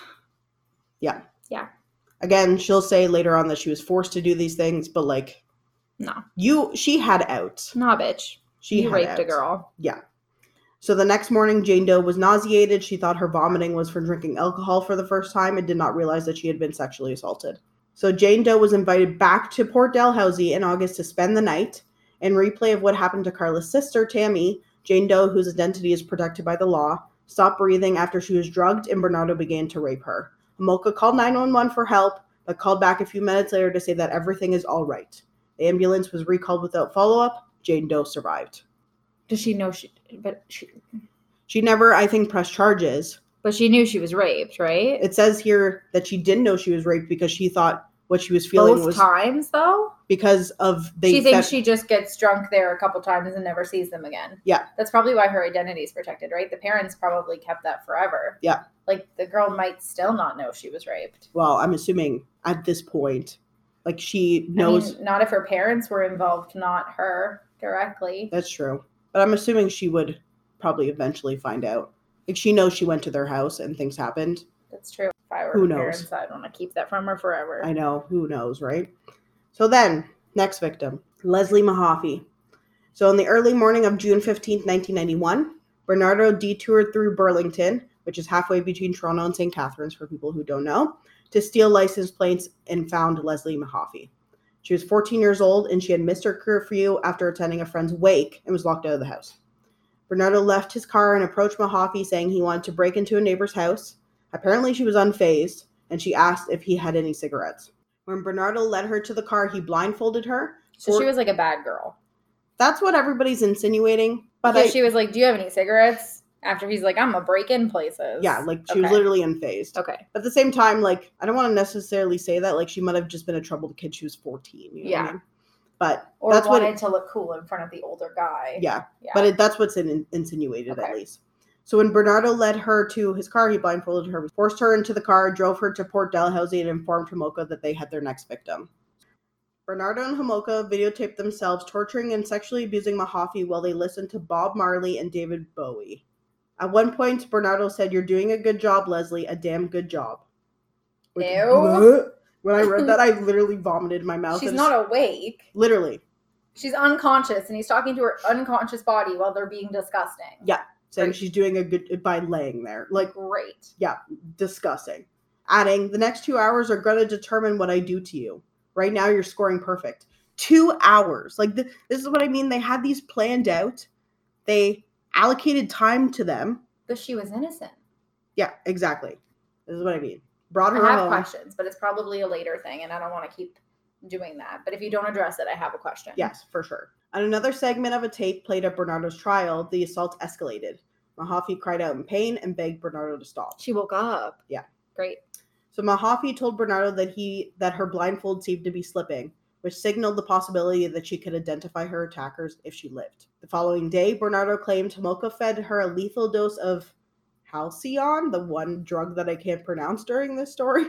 Yeah. Yeah. Again, she'll say later on that she was forced to do these things, but like... No. You, she had outs. Nah, bitch. She you had raped outs. a girl. Yeah. So the next morning, Jane Doe was nauseated. She thought her vomiting was from drinking alcohol for the first time and did not realize that she had been sexually assaulted. So Jane Doe was invited back to Port Dalhousie in August to spend the night. In replay of what happened to Carla's sister, Tammy, Jane Doe, whose identity is protected by the law, stopped breathing after she was drugged and Bernardo began to rape her. Homolka called nine one one for help, but called back a few minutes later to say that everything is all right. The ambulance was recalled without follow-up. Jane Doe survived. Does she know she... But she... She never, I think, pressed charges. But she knew she was raped, right? It says here that she didn't know she was raped because she thought what she was feeling Both was... times, though? Because of... They, she thinks that, she just gets drunk there a couple times and never sees them again. Yeah. That's probably why her identity is protected, right? The parents probably kept that forever. Yeah. Like, the girl might still not know she was raped. Well, I'm assuming at this point, like, she knows... I mean, not if her parents were involved, not her directly. That's true. But I'm assuming she would probably eventually find out. Like, she knows she went to their house and things happened. That's true. If I were Who her knows? parents, I'd want to keep that from her forever. I know. Who knows, right? So then, next victim, Leslie Mahaffey. So in the early morning of June fifteenth, nineteen ninety-one, Bernardo detoured through Burlington, which is halfway between Toronto and Saint Catharines for people who don't know, to steal license plates and found Leslie Mahaffey. She was fourteen years old and she had missed her curfew after attending a friend's wake and was locked out of the house. Bernardo left his car and approached Mahaffey saying he wanted to break into a neighbor's house. Apparently she was unfazed and she asked if he had any cigarettes. When Bernardo led her to the car, he blindfolded her. So or- she was like a bad girl. That's what everybody's insinuating. But Because I, she was like, do you have any cigarettes? After he's like, I'm going to break in places. yeah, like she Okay. was literally unfazed. Okay. But at the same time, like, I don't want to necessarily say that. Like, she might have just been a troubled kid. She was fourteen. You know Yeah. what I mean? But Or that's what wanted it, to look cool in front of the older guy. yeah. Yeah. But it, that's what's in, insinuated, Okay. at least. So when Bernardo led her to his car, he blindfolded her, forced her into the car, drove her to Port Dalhousie, and informed Homolka that they had their next victim. Bernardo and Homolka videotaped themselves torturing and sexually abusing Mahaffey while they listened to Bob Marley and David Bowie. At one point, Bernardo said, "You're doing a good job, Leslie. A damn good job." Like, Ew. bleh. When I read that, I literally vomited in my mouth. She's and not awake. literally She's unconscious, and he's talking to her unconscious body while they're being disgusting. Yeah. saying Right. she's doing a good by laying there. Like, Great. yeah, disgusting. Adding, "The next two hours are going to determine what I do to you. Right now, you're scoring perfect." Two hours. Like, th- this is what I mean. They had these planned out. They allocated time to them. But she was innocent. Yeah, exactly. This is what I mean. Brought her I have home. questions, but it's probably a later thing, and I don't want to keep doing that. But if you don't address it, I have a question. Yes, for sure. On another segment of a tape played at Bernardo's trial, the assault escalated. Mahaffey cried out in pain and begged Bernardo to stop. She woke up. Yeah. Great. So Mahaffey told Bernardo that he that her blindfold seemed to be slipping, which signaled the possibility that she could identify her attackers if she lived. The following day, Bernardo claimed Homolka fed her a lethal dose of Halcyon, the one drug that I can't pronounce during this story.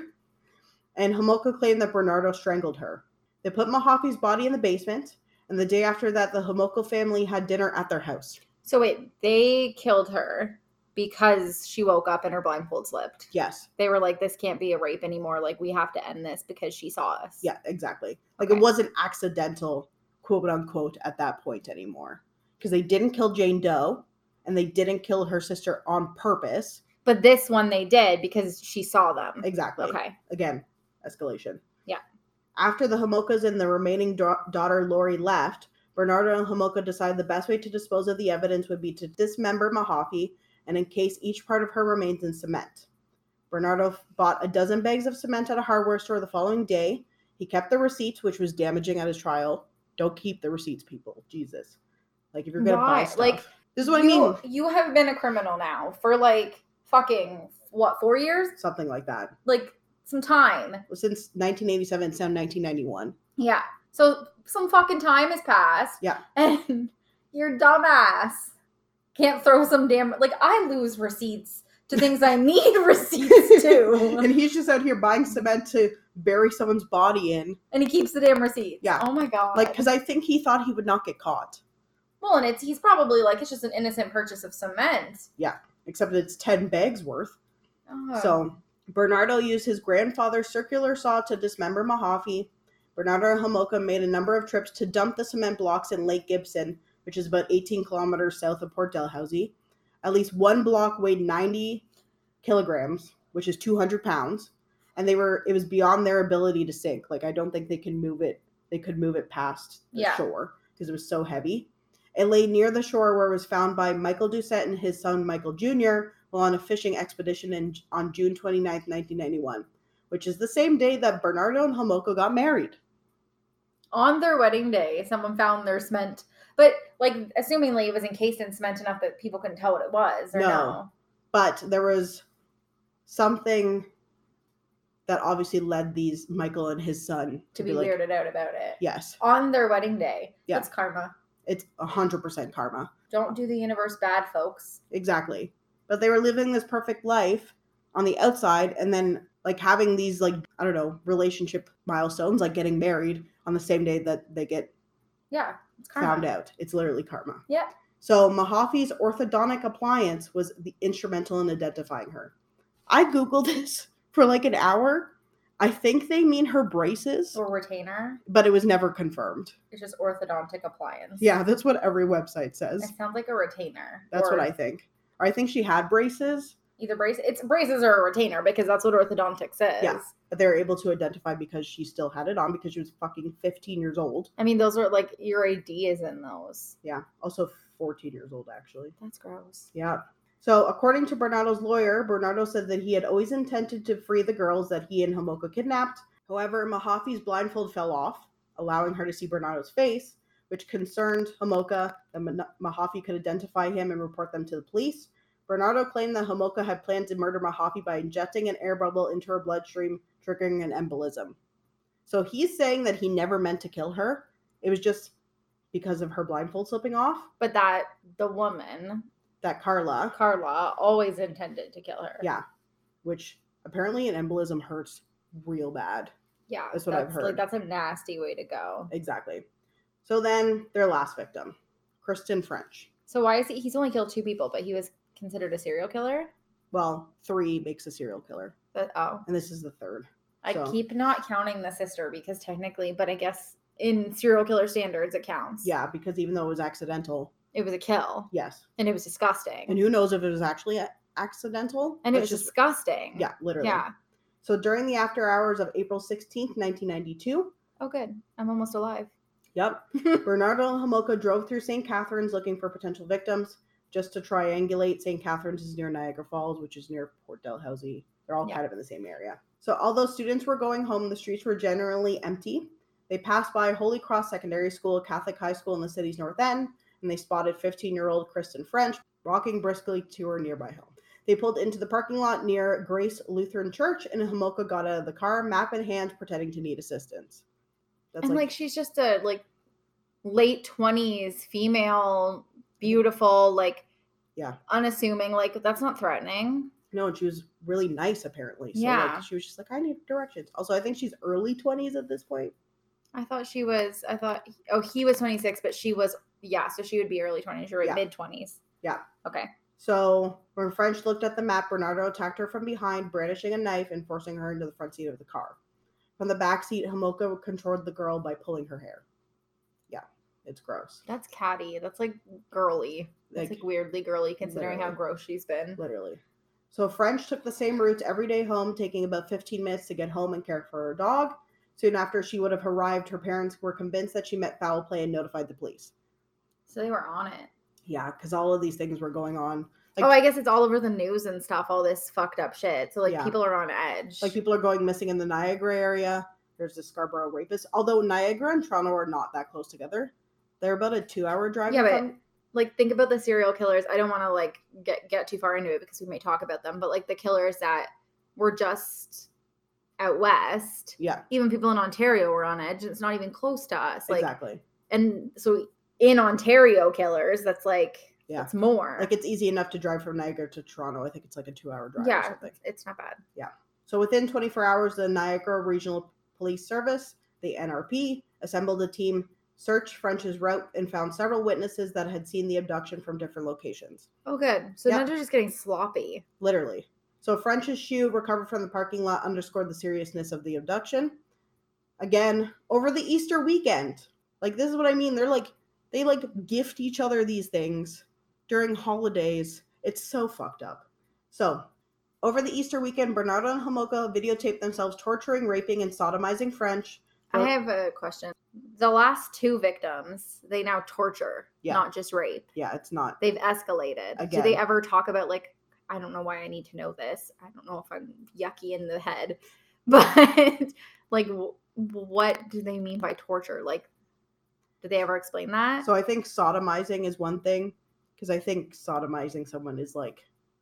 And Homolka claimed that Bernardo strangled her. They put Mahaffey's body in the basement, and the day after that, the Homolka family had dinner at their house. So wait, they killed her because she woke up and her blindfold slipped. Yes. They were like, this can't be a rape anymore. Like, we have to end this because she saw us. Yeah, exactly. Like, Okay. it wasn't accidental, quote unquote, at that point anymore. Because they didn't kill Jane Doe, and they didn't kill her sister on purpose. But this one they did because she saw them. Exactly. Okay. Again, escalation. Yeah. After the Homolkas and the remaining da- daughter Lori left, Bernardo and Homolka decided the best way to dispose of the evidence would be to dismember Mahaffey and encase each part of her remains in cement. Bernardo bought a dozen bags of cement at a hardware store the following day. He kept the receipts, which was damaging at his trial. Don't keep the receipts, people. Jesus. Like, if you're going to buy Why? stuff. Like, this is what you, I mean. You have been a criminal now for like fucking, what, four years? Something like that. Like, some time. Since nineteen eighty-seven, so nineteen ninety-one. Yeah. So some fucking time has passed. Yeah. And your dumbass can't throw some damn, like, I lose receipts to things I need receipts to. And he's just out here buying cement to bury someone's body in. And he keeps the damn receipts. Yeah. Oh my god. Like, because I think he thought he would not get caught. Well, and it's he's probably like, it's just an innocent purchase of cement. Yeah. Except it's ten bags worth. Oh. So, Bernardo used his grandfather's circular saw to dismember Mahaffey. Bernardo and Homolka made a number of trips to dump the cement blocks in Lake Gibson, which is about eighteen kilometers south of Port Dalhousie. At least one block weighed ninety kilograms, which is two hundred pounds, and they were it was beyond their ability to sink. Like, I don't think they can move it. They could move it past the Yeah. shore because it was so heavy. It lay near the shore where it was found by Michael Doucette and his son Michael Junior while on a fishing expedition in, on June twenty-ninth, nineteen ninety-one, which is the same day that Bernardo and Homolka got married. On their wedding day, someone found their cement, but like, assumingly it was encased in cement enough that people couldn't tell what it was, or no? No. But there was something that obviously led these Michael and his son To to, be, be, like, weirded out about it. yes, On their wedding day. Yeah. That's karma. it's one hundred percent karma. Don't do the universe bad, folks. Exactly. But they were living this perfect life on the outside and then like having these like, I don't know, relationship milestones, like getting married on the same day that they get Yeah, it's karma. found out. It's literally karma. Yeah. So Mahaffey's orthodontic appliance was the instrumental in identifying her. I Googled this for like an hour. I think they mean her braces, Or retainer. but it was never confirmed. It's just orthodontic appliance. Yeah, that's what every website says. It sounds like a retainer. That's Or what I think. Or I think she had braces, Either braces. It's braces or a retainer because that's what orthodontics is. Yeah. but they were able to identify because she still had it on because she was fucking fifteen years old. I mean, those are like, your I D is in those. Yeah, also fourteen years old, actually. That's gross. Yeah. So, according to Bernardo's lawyer, Bernardo said that he had always intended to free the girls that he and Homolka kidnapped. However, Mahaffey's blindfold fell off, allowing her to see Bernardo's face, which concerned Homolka that Ma- Mahaffey could identify him and report them to the police. Bernardo claimed that Homolka had planned to murder Mahaffey by injecting an air bubble into her bloodstream, triggering an embolism. So he's saying that he never meant to kill her. It was just because of her blindfold slipping off. But that the woman, That Carla, Carla, always intended to kill her. yeah, which apparently an embolism hurts real bad. Yeah. That's what I've heard. Like, that's a nasty way to go. Exactly. So then their last victim, Kristen French. So why is he, he's only killed two people, but he was considered a serial killer? Well, three makes a serial killer, But, oh. and this is the third. I So- keep not counting the sister because technically, but I guess in serial killer standards, it counts. Yeah, because even though it was accidental, It was a kill. yes. And it was disgusting. And who knows if it was actually a- accidental? And it but was just disgusting. yeah, literally. Yeah. So during the after hours of April sixteenth, nineteen ninety-two, Oh, good. I'm almost alive. yep, Bernardo and Homolka drove through Saint Catharines looking for potential victims. Just to triangulate, Saint Catharines is near Niagara Falls, which is near Port Dalhousie. They're all Yeah. kind of in the same area. So although students were going home, the streets were generally empty. They passed by Holy Cross Secondary School, a Catholic high school in the city's north end, and they spotted fifteen-year-old Kristen French walking briskly to her nearby home. They pulled into the parking lot near Grace Lutheran Church, and Homolka got out of the car, map in hand, pretending to need assistance. That's And like, she's just a like late twenties female, beautiful, like Yeah. unassuming. Like, that's not threatening. no, and she was really nice, apparently. So Yeah. like, she was just like, I need directions. Also, I think she's early twenties at this point. I thought she was. I thought. Oh, he was twenty-six, but she was. Yeah, so she would be early twenties. You're right, Yeah. mid twenties. Yeah. Okay. So when French looked at the map, Bernardo attacked her from behind, brandishing a knife and forcing her into the front seat of the car. From the back seat, Homolka controlled the girl by pulling her hair. Yeah, it's gross. That's catty. That's like girly. That's Like, like, weirdly girly considering how literally. gross she's been. literally. So French took the same route every day home, taking about fifteen minutes to get home and care for her dog. Soon after she would have arrived, her parents were convinced that she met foul play and notified the police. So they were on it. Yeah, because all of these things were going on. Like, oh, I guess it's all over the news and stuff, all this fucked up shit. So, like, Yeah. people are on edge. like people are going missing in the Niagara area. There's the Scarborough rapist. Although Niagara and Toronto are not that close together. They're about a two-hour drive. Yeah, but- from- like, think about the serial killers. I don't want to, like, get, get too far into it because we may talk about them. But, like, the killers that were just out west, yeah, even people in Ontario were on edge. It's not even close to us. Like, exactly. and so in Ontario killers, that's, like, Yeah. It's more. Like, it's easy enough to drive from Niagara to Toronto. I think it's like a two-hour drive yeah, or something. It's not bad. Yeah. So within twenty-four hours, the Niagara Regional Police Service, the N R P, assembled a team, searched French's route, and found several witnesses that had seen the abduction from different locations. Oh, good. So Yep. now they're just getting sloppy. Literally. So French's shoe recovered from the parking lot underscored the seriousness of the abduction. Again, over the Easter weekend. Like, this is what I mean. They're like, they like gift each other these things during holidays. It's so fucked up. So, over the Easter weekend, Bernardo and Homolka videotaped themselves torturing, raping, and sodomizing French. I have a question. The last two victims, they now torture, Yeah. not just rape. Yeah, it's not. They've escalated. Again. Do they ever talk about, like, I don't know why I need to know this. I don't know if I'm yucky in the head. But, like, w- what do they mean by torture? Like, did they ever explain that? So I think sodomizing is one thing, because I think sodomizing someone is, like,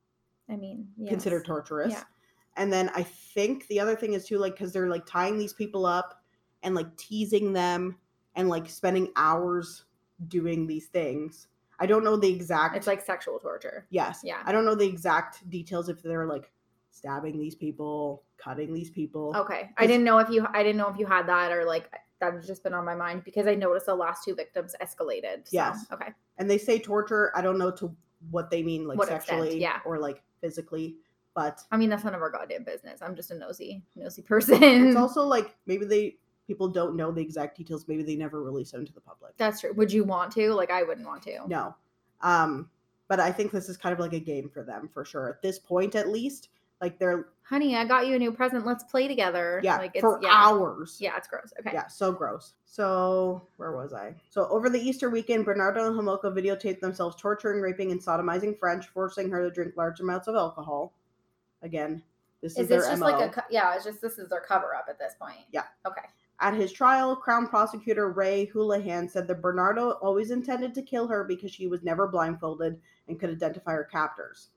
I mean, yes. considered torturous. Yeah. And then I think the other thing is, too, like, because they're, like, tying these people up and, like, teasing them and, like, spending hours doing these things. I don't know the exact... It's like sexual torture. Yes. Yeah. I don't know the exact details if they're, like, stabbing these people, cutting these people. Okay. I didn't know if you I didn't know if you had that, or, like, that has just been on my mind because I noticed the last two victims escalated. So, Yes. Okay. And they say torture. I don't know to what they mean, like, What sexually extent, yeah. or, like, physically. But I mean, that's none of our goddamn business. I'm just a nosy, nosy person. it's also, like, maybe they... people don't know the exact details. Maybe they never release them to the public. That's true. Would you want to? Like, I wouldn't want to. No. Um, but I think this is kind of like a game for them, for sure. At this point, at least. Like, they're... Honey, I got you a new present. Let's play together. Yeah, like, it's, for yeah. hours. Yeah, it's gross. Okay. Yeah, so gross. So, where was I? So, over the Easter weekend, Bernardo and Homolka videotaped themselves torturing, raping, and sodomizing French, forcing her to drink large amounts of alcohol. Again, this is, Is their this just M O. like a... co- Yeah, it's just, this is their cover-up at this point. Yeah. Okay. At his trial, Crown Prosecutor Ray Houlihan said that Bernardo always intended to kill her because she was never blindfolded and could identify her captors.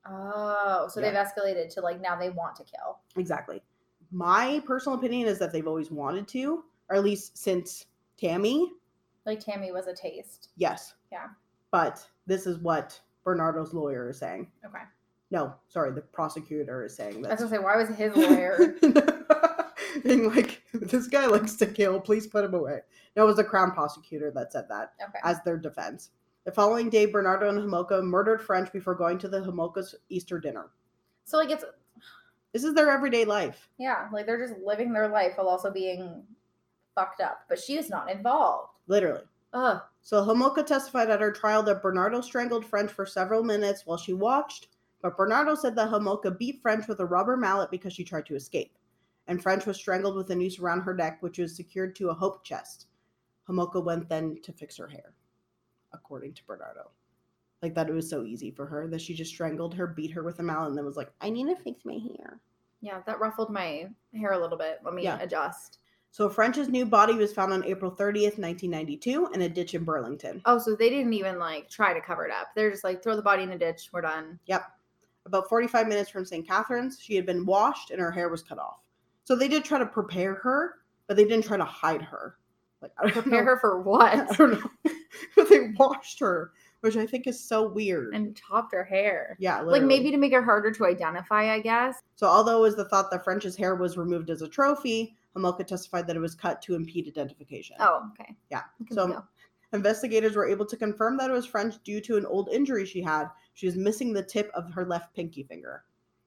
Oh, so Yeah. they've escalated to, like, now they want to kill. Exactly. My personal opinion is that they've always wanted to, or at least since Tammy. Like, Tammy was a taste. Yes. Yeah. But this is what Bernardo's lawyer is saying. Okay. No, sorry, the prosecutor is saying I was that. gonna say, why was his lawyer? Being like, this guy likes to kill, please put him away. No, it was the Crown prosecutor that said that Okay. as their defense. The following day, Bernardo and Homolka murdered French before going to the Homolka's Easter dinner. So, like, it's... This is their everyday life. Yeah, like, they're just living their life while also being fucked up. But she is not involved. Literally. Ugh. So Homolka testified at her trial that Bernardo strangled French for several minutes while she watched, but Bernardo said that Homolka beat French with a rubber mallet because she tried to escape, and French was strangled with a noose around her neck, which was secured to a hope chest. Homolka went then to fix her hair, according to Bernardo. Like, that it was so easy for her that she just strangled her, beat her with a mallet, and then was like, I need to fix my hair. Yeah, that ruffled my hair a little bit. Let me Yeah. adjust. So French's new body was found on April thirtieth, nineteen ninety-two, in a ditch in Burlington. Oh, so they didn't even, like, try to cover it up. They're just like, throw the body in a ditch. We're done. Yep. About forty-five minutes from Saint Catharines, she had been washed and her hair was cut off. So they did try to prepare her, but they didn't try to hide her. Like, I don't Prepare know. her for I what? don't know. But they washed her, which I think is so weird. And chopped her hair. Yeah, literally. Like, maybe to make it harder to identify, I guess. So although it was the thought that French's hair was removed as a trophy, Homolka testified that it was cut to impede identification. Oh, okay. Yeah. Look at So me go. investigators were able to confirm that it was French due to an old injury she had. She was missing the tip of her left pinky finger.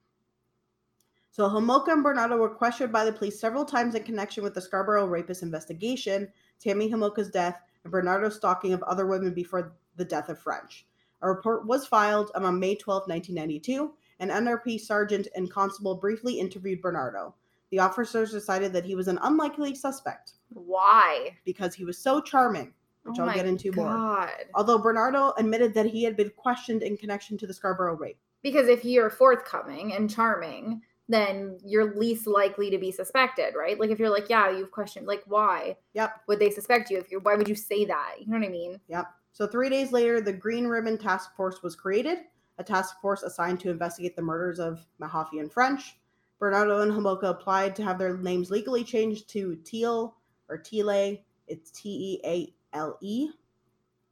So Homolka and Bernardo were questioned by the police several times in connection with the Scarborough rapist investigation, Tammy Homolka's death, and Bernardo's stalking of other women before the death of French. A report was filed, and on May twelfth, nineteen ninety-two, an N R P sergeant and constable briefly interviewed Bernardo. The officers decided that he was an unlikely suspect Why? because he was so charming, which Oh I'll my get into more. God. Although Bernardo admitted that he had been questioned in connection to the Scarborough rape. Because if you're forthcoming and charming, then you're least likely to be suspected, right? Like, if you're like, yeah, you've questioned, like, why Yep. would they suspect you? If you're, why would you say that? You know what I mean? Yep. So three days later, the Green Ribbon Task Force was created, a task force assigned to investigate the murders of Mahaffey and French. Bernardo and Homolka applied to have their names legally changed to Teal or Tile. It's T E A L E.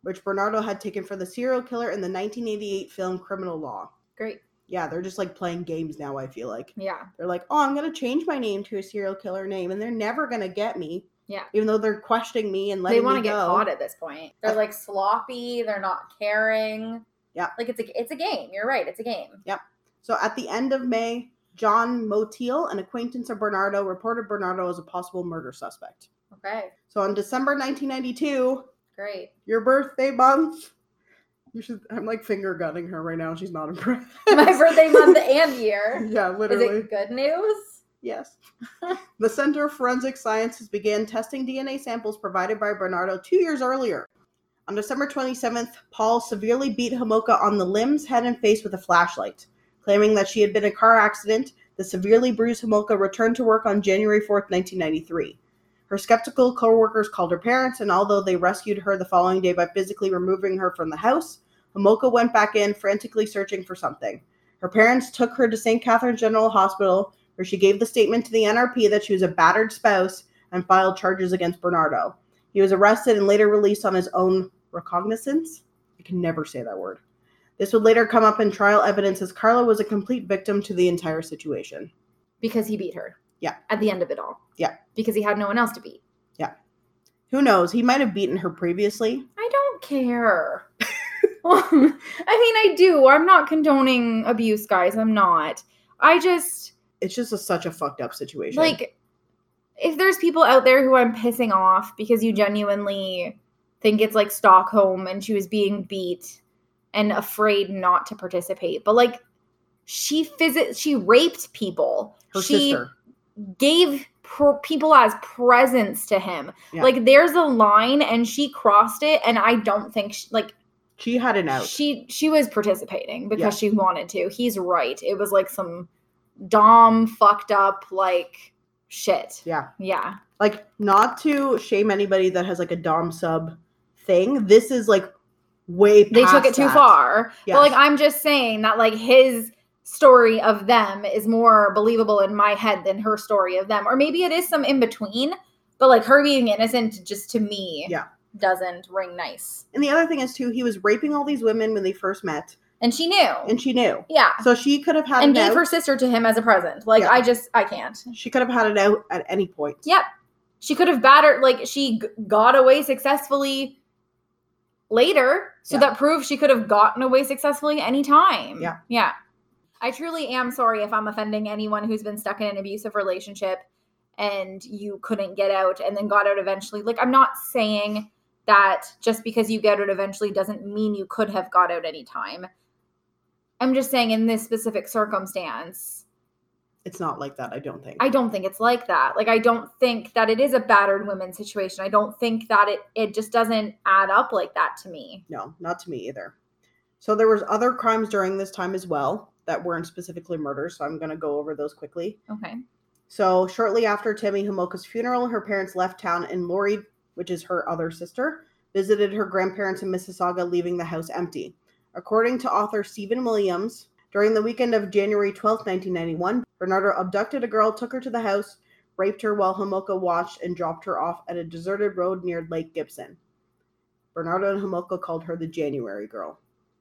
which Bernardo had taken for the serial killer in the nineteen eighty-eight film Criminal Law. Great. Yeah, they're just like playing games now, I feel like. Yeah. They're like, oh, I'm going to change my name to a serial killer name, and they're never going to get me. Yeah. Even though they're questioning me and letting they me go. want to get caught at this point. They're like sloppy. They're not caring. Yeah. Like it's a, it's a game. You're right. It's a game. Yep. So at the end of May, John Motiel, an acquaintance of Bernardo, reported Bernardo as a possible murder suspect. Okay. So on December nineteen ninety-two, great. Your birthday month. You should. I'm like finger gunning her right now. She's not impressed. My birthday month and year. Yeah, literally. Is it good news? Yes. The Center of Forensic Sciences began testing D N A samples provided by Bernardo two years earlier. On December twenty-seventh, Paul severely beat Homolka on the limbs, head, and face with a flashlight. Claiming that she had been in a car accident, the severely bruised Homolka returned to work on January fourth, nineteen ninety-three. Her skeptical co-workers called her parents, and although they rescued her the following day by physically removing her from the house, Homolka went back in, frantically searching for something. Her parents took her to Saint Catharines General Hospital, where she gave the statement to the N R P that she was a battered spouse and filed charges against Bernardo. He was arrested and later released on his own recognizance. I can never say that word. This would later come up in trial evidence as Carla was a complete victim to the entire situation. Because he beat her. Yeah. At the end of it all. Yeah. Because he had no one else to beat. Yeah. Who knows? He might have beaten her previously. I don't care. I mean, I do. I'm not condoning abuse, guys. I'm not. I just... It's just a, such a fucked up situation. Like, if there's people out there who I'm pissing off because you genuinely think it's like Stockholm and she was being beat and afraid not to participate. But, like, she phys- she raped people. Her she sister. Gave pro- people as presents to him. Yeah. Like, there's a line and she crossed it, and I don't think, she, like... She had an out. She, she was participating because Yeah. she wanted to. He's right. It was, like, some dom fucked up, like, shit. Yeah. Yeah. Like, not to shame anybody that has, like, a dom sub thing. This is, like, way past They took it too that. far. Yes. But, like, I'm just saying that, like, his story of them is more believable in my head than her story of them. Or maybe it is some in between, but, like, her being innocent just to me Yeah. doesn't ring nice. And the other thing is, too, he was raping all these women when they first met. And she knew. And she knew. Yeah. So she could have had And it gave out. her sister to him as a present. Like, Yeah. I just, I can't. She could have had it out at any point. Yep. She could have battered, like, she g- got away successfully later. So Yeah. that proves she could have gotten away successfully anytime. Yeah. Yeah. I truly am sorry if I'm offending anyone who's been stuck in an abusive relationship and you couldn't get out and then got out eventually. Like, I'm not saying that just because you get out eventually doesn't mean you could have got out anytime. I'm just saying in this specific circumstance, It's not like that, I don't think. I don't think it's like that. Like, I don't think that it is a battered women situation. I don't think that it, it just doesn't add up like that to me. No, not to me either. So there was other crimes during this time as well that weren't specifically murders, so I'm going to go over those quickly. Okay. So shortly after Tammy Homolka's funeral, her parents left town and Lori, which is her other sister, visited her grandparents in Mississauga, leaving the house empty. According to author Stephen Williams, during the weekend of January twelfth, nineteen ninety-one, Bernardo abducted a girl, took her to the house, raped her while Homolka watched, and dropped her off at a deserted road near Lake Gibson. Bernardo and Homolka called her the January Girl.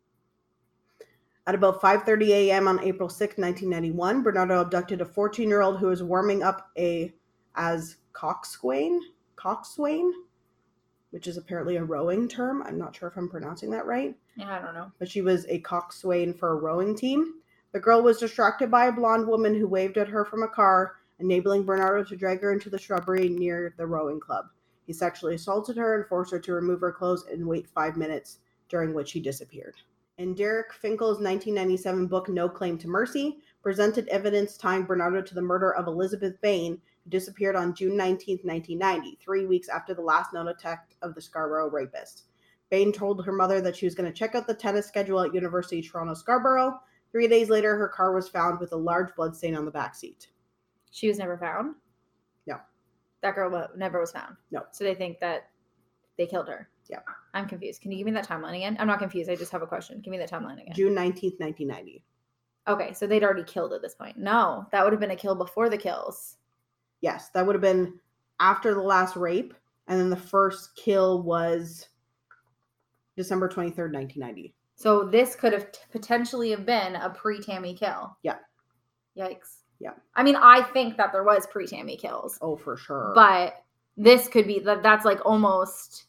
At about five thirty a.m. on April sixth, nineteen ninety-one, Bernardo abducted a fourteen-year-old who was warming up a as coxswain, coxswain, which is apparently a rowing term. I'm not sure if I'm pronouncing that right. Yeah, I don't know. But she was a coxswain for a rowing team. The girl was distracted by a blonde woman who waved at her from a car, enabling Bernardo to drag her into the shrubbery near the rowing club. He sexually assaulted her and forced her to remove her clothes and wait five minutes, during which he disappeared. In Derek Finkel's nineteen ninety-seven book, No Claim to Mercy, presented evidence tying Bernardo to the murder of Elizabeth Bain, who disappeared on June nineteenth, nineteen ninety, three weeks after the last known attack of the Scarborough rapist. Bain told her mother that she was going to check out the tennis schedule at University of Toronto Scarborough. Three days later, her car was found with a large bloodstain on the back seat. She was never found? No. That girl wa- never was found? No. So they think that they killed her? Yeah. I'm confused. Can you give me that timeline again? I'm not confused. I just have a question. Give me that timeline again. June nineteenth, nineteen ninety. Okay, so they'd already killed at this point. No, that would have been a kill before the kills. Yes, that would have been after the last rape, and then the first kill was December twenty-third, nineteen ninety. So this could have t- potentially have been a pre-Tammy kill. Yeah. Yikes. Yeah. I mean, I think that there was pre-Tammy kills. Oh, for sure. But this could be, that. that's like almost,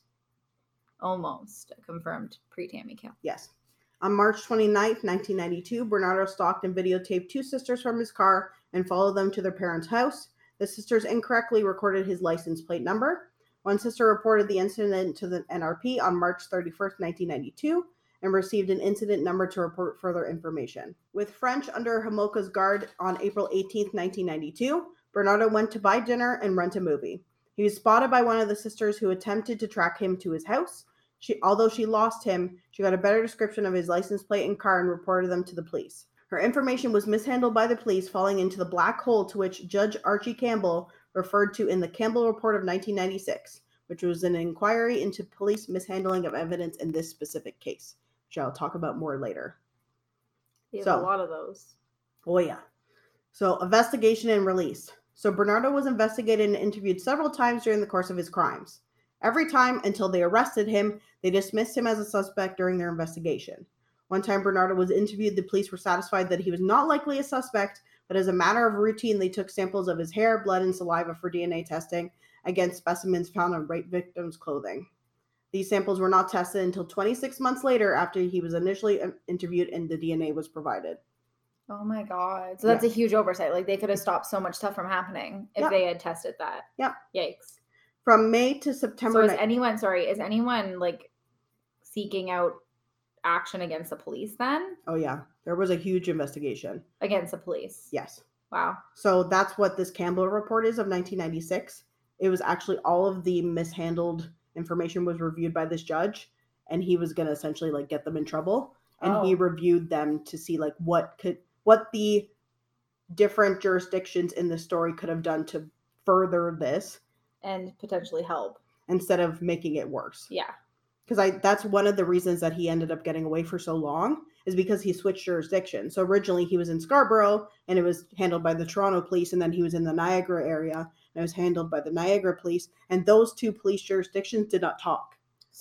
almost a confirmed pre-Tammy kill. Yes. On March twenty-ninth, nineteen ninety-two, Bernardo stalked and videotaped two sisters from his car and followed them to their parents' house. The sisters incorrectly recorded his license plate number. One sister reported the incident to the N R P on March thirty-first, nineteen ninety-two, and received an incident number to report further information. With French under Homolka's guard on April eighteenth, nineteen ninety-two, Bernardo went to buy dinner and rent a movie. He was spotted by one of the sisters who attempted to track him to his house. She, although she lost him, she got a better description of his license plate and car and reported them to the police. Her information was mishandled by the police, falling into the black hole to which Judge Archie Campbell referred to in the Campbell Report of nineteen ninety-six, which was an inquiry into police mishandling of evidence in this specific case, which I'll talk about more later. There's So- a lot of those. Oh, yeah. So, investigation and release. So, Bernardo was investigated and interviewed several times during the course of his crimes. Every time, until they arrested him, they dismissed him as a suspect during their investigation. One time Bernardo was interviewed, the police were satisfied that he was not likely a suspect, but as a matter of routine, they took samples of his hair, blood, and saliva for D N A testing against specimens found on rape victims' clothing. These samples were not tested until twenty-six months later after he was initially interviewed and the D N A was provided. Oh my God. So that's Yeah. a huge oversight. Like they could have stopped so much stuff from happening if Yep. they had tested that. Yep. Yikes. From May to So September... is ni- anyone, sorry, is anyone like seeking out action against the police then? oh, yeah. There was a huge investigation. Against the police? Yes. Wow. So that's what this Campbell report is of nineteen ninety-six. It was actually all of the mishandled information was reviewed by this judge, and he was going to essentially like get them in trouble. And Oh. he reviewed them to see like what could what the different jurisdictions in the story could have done to further this And potentially help. instead of making it worse. Yeah. Because I that's one of the reasons that he ended up getting away for so long is because he switched jurisdiction. So originally he was in Scarborough and it was handled by the Toronto police, and then he was in the Niagara area and it was handled by the Niagara police, and those two police jurisdictions did not talk.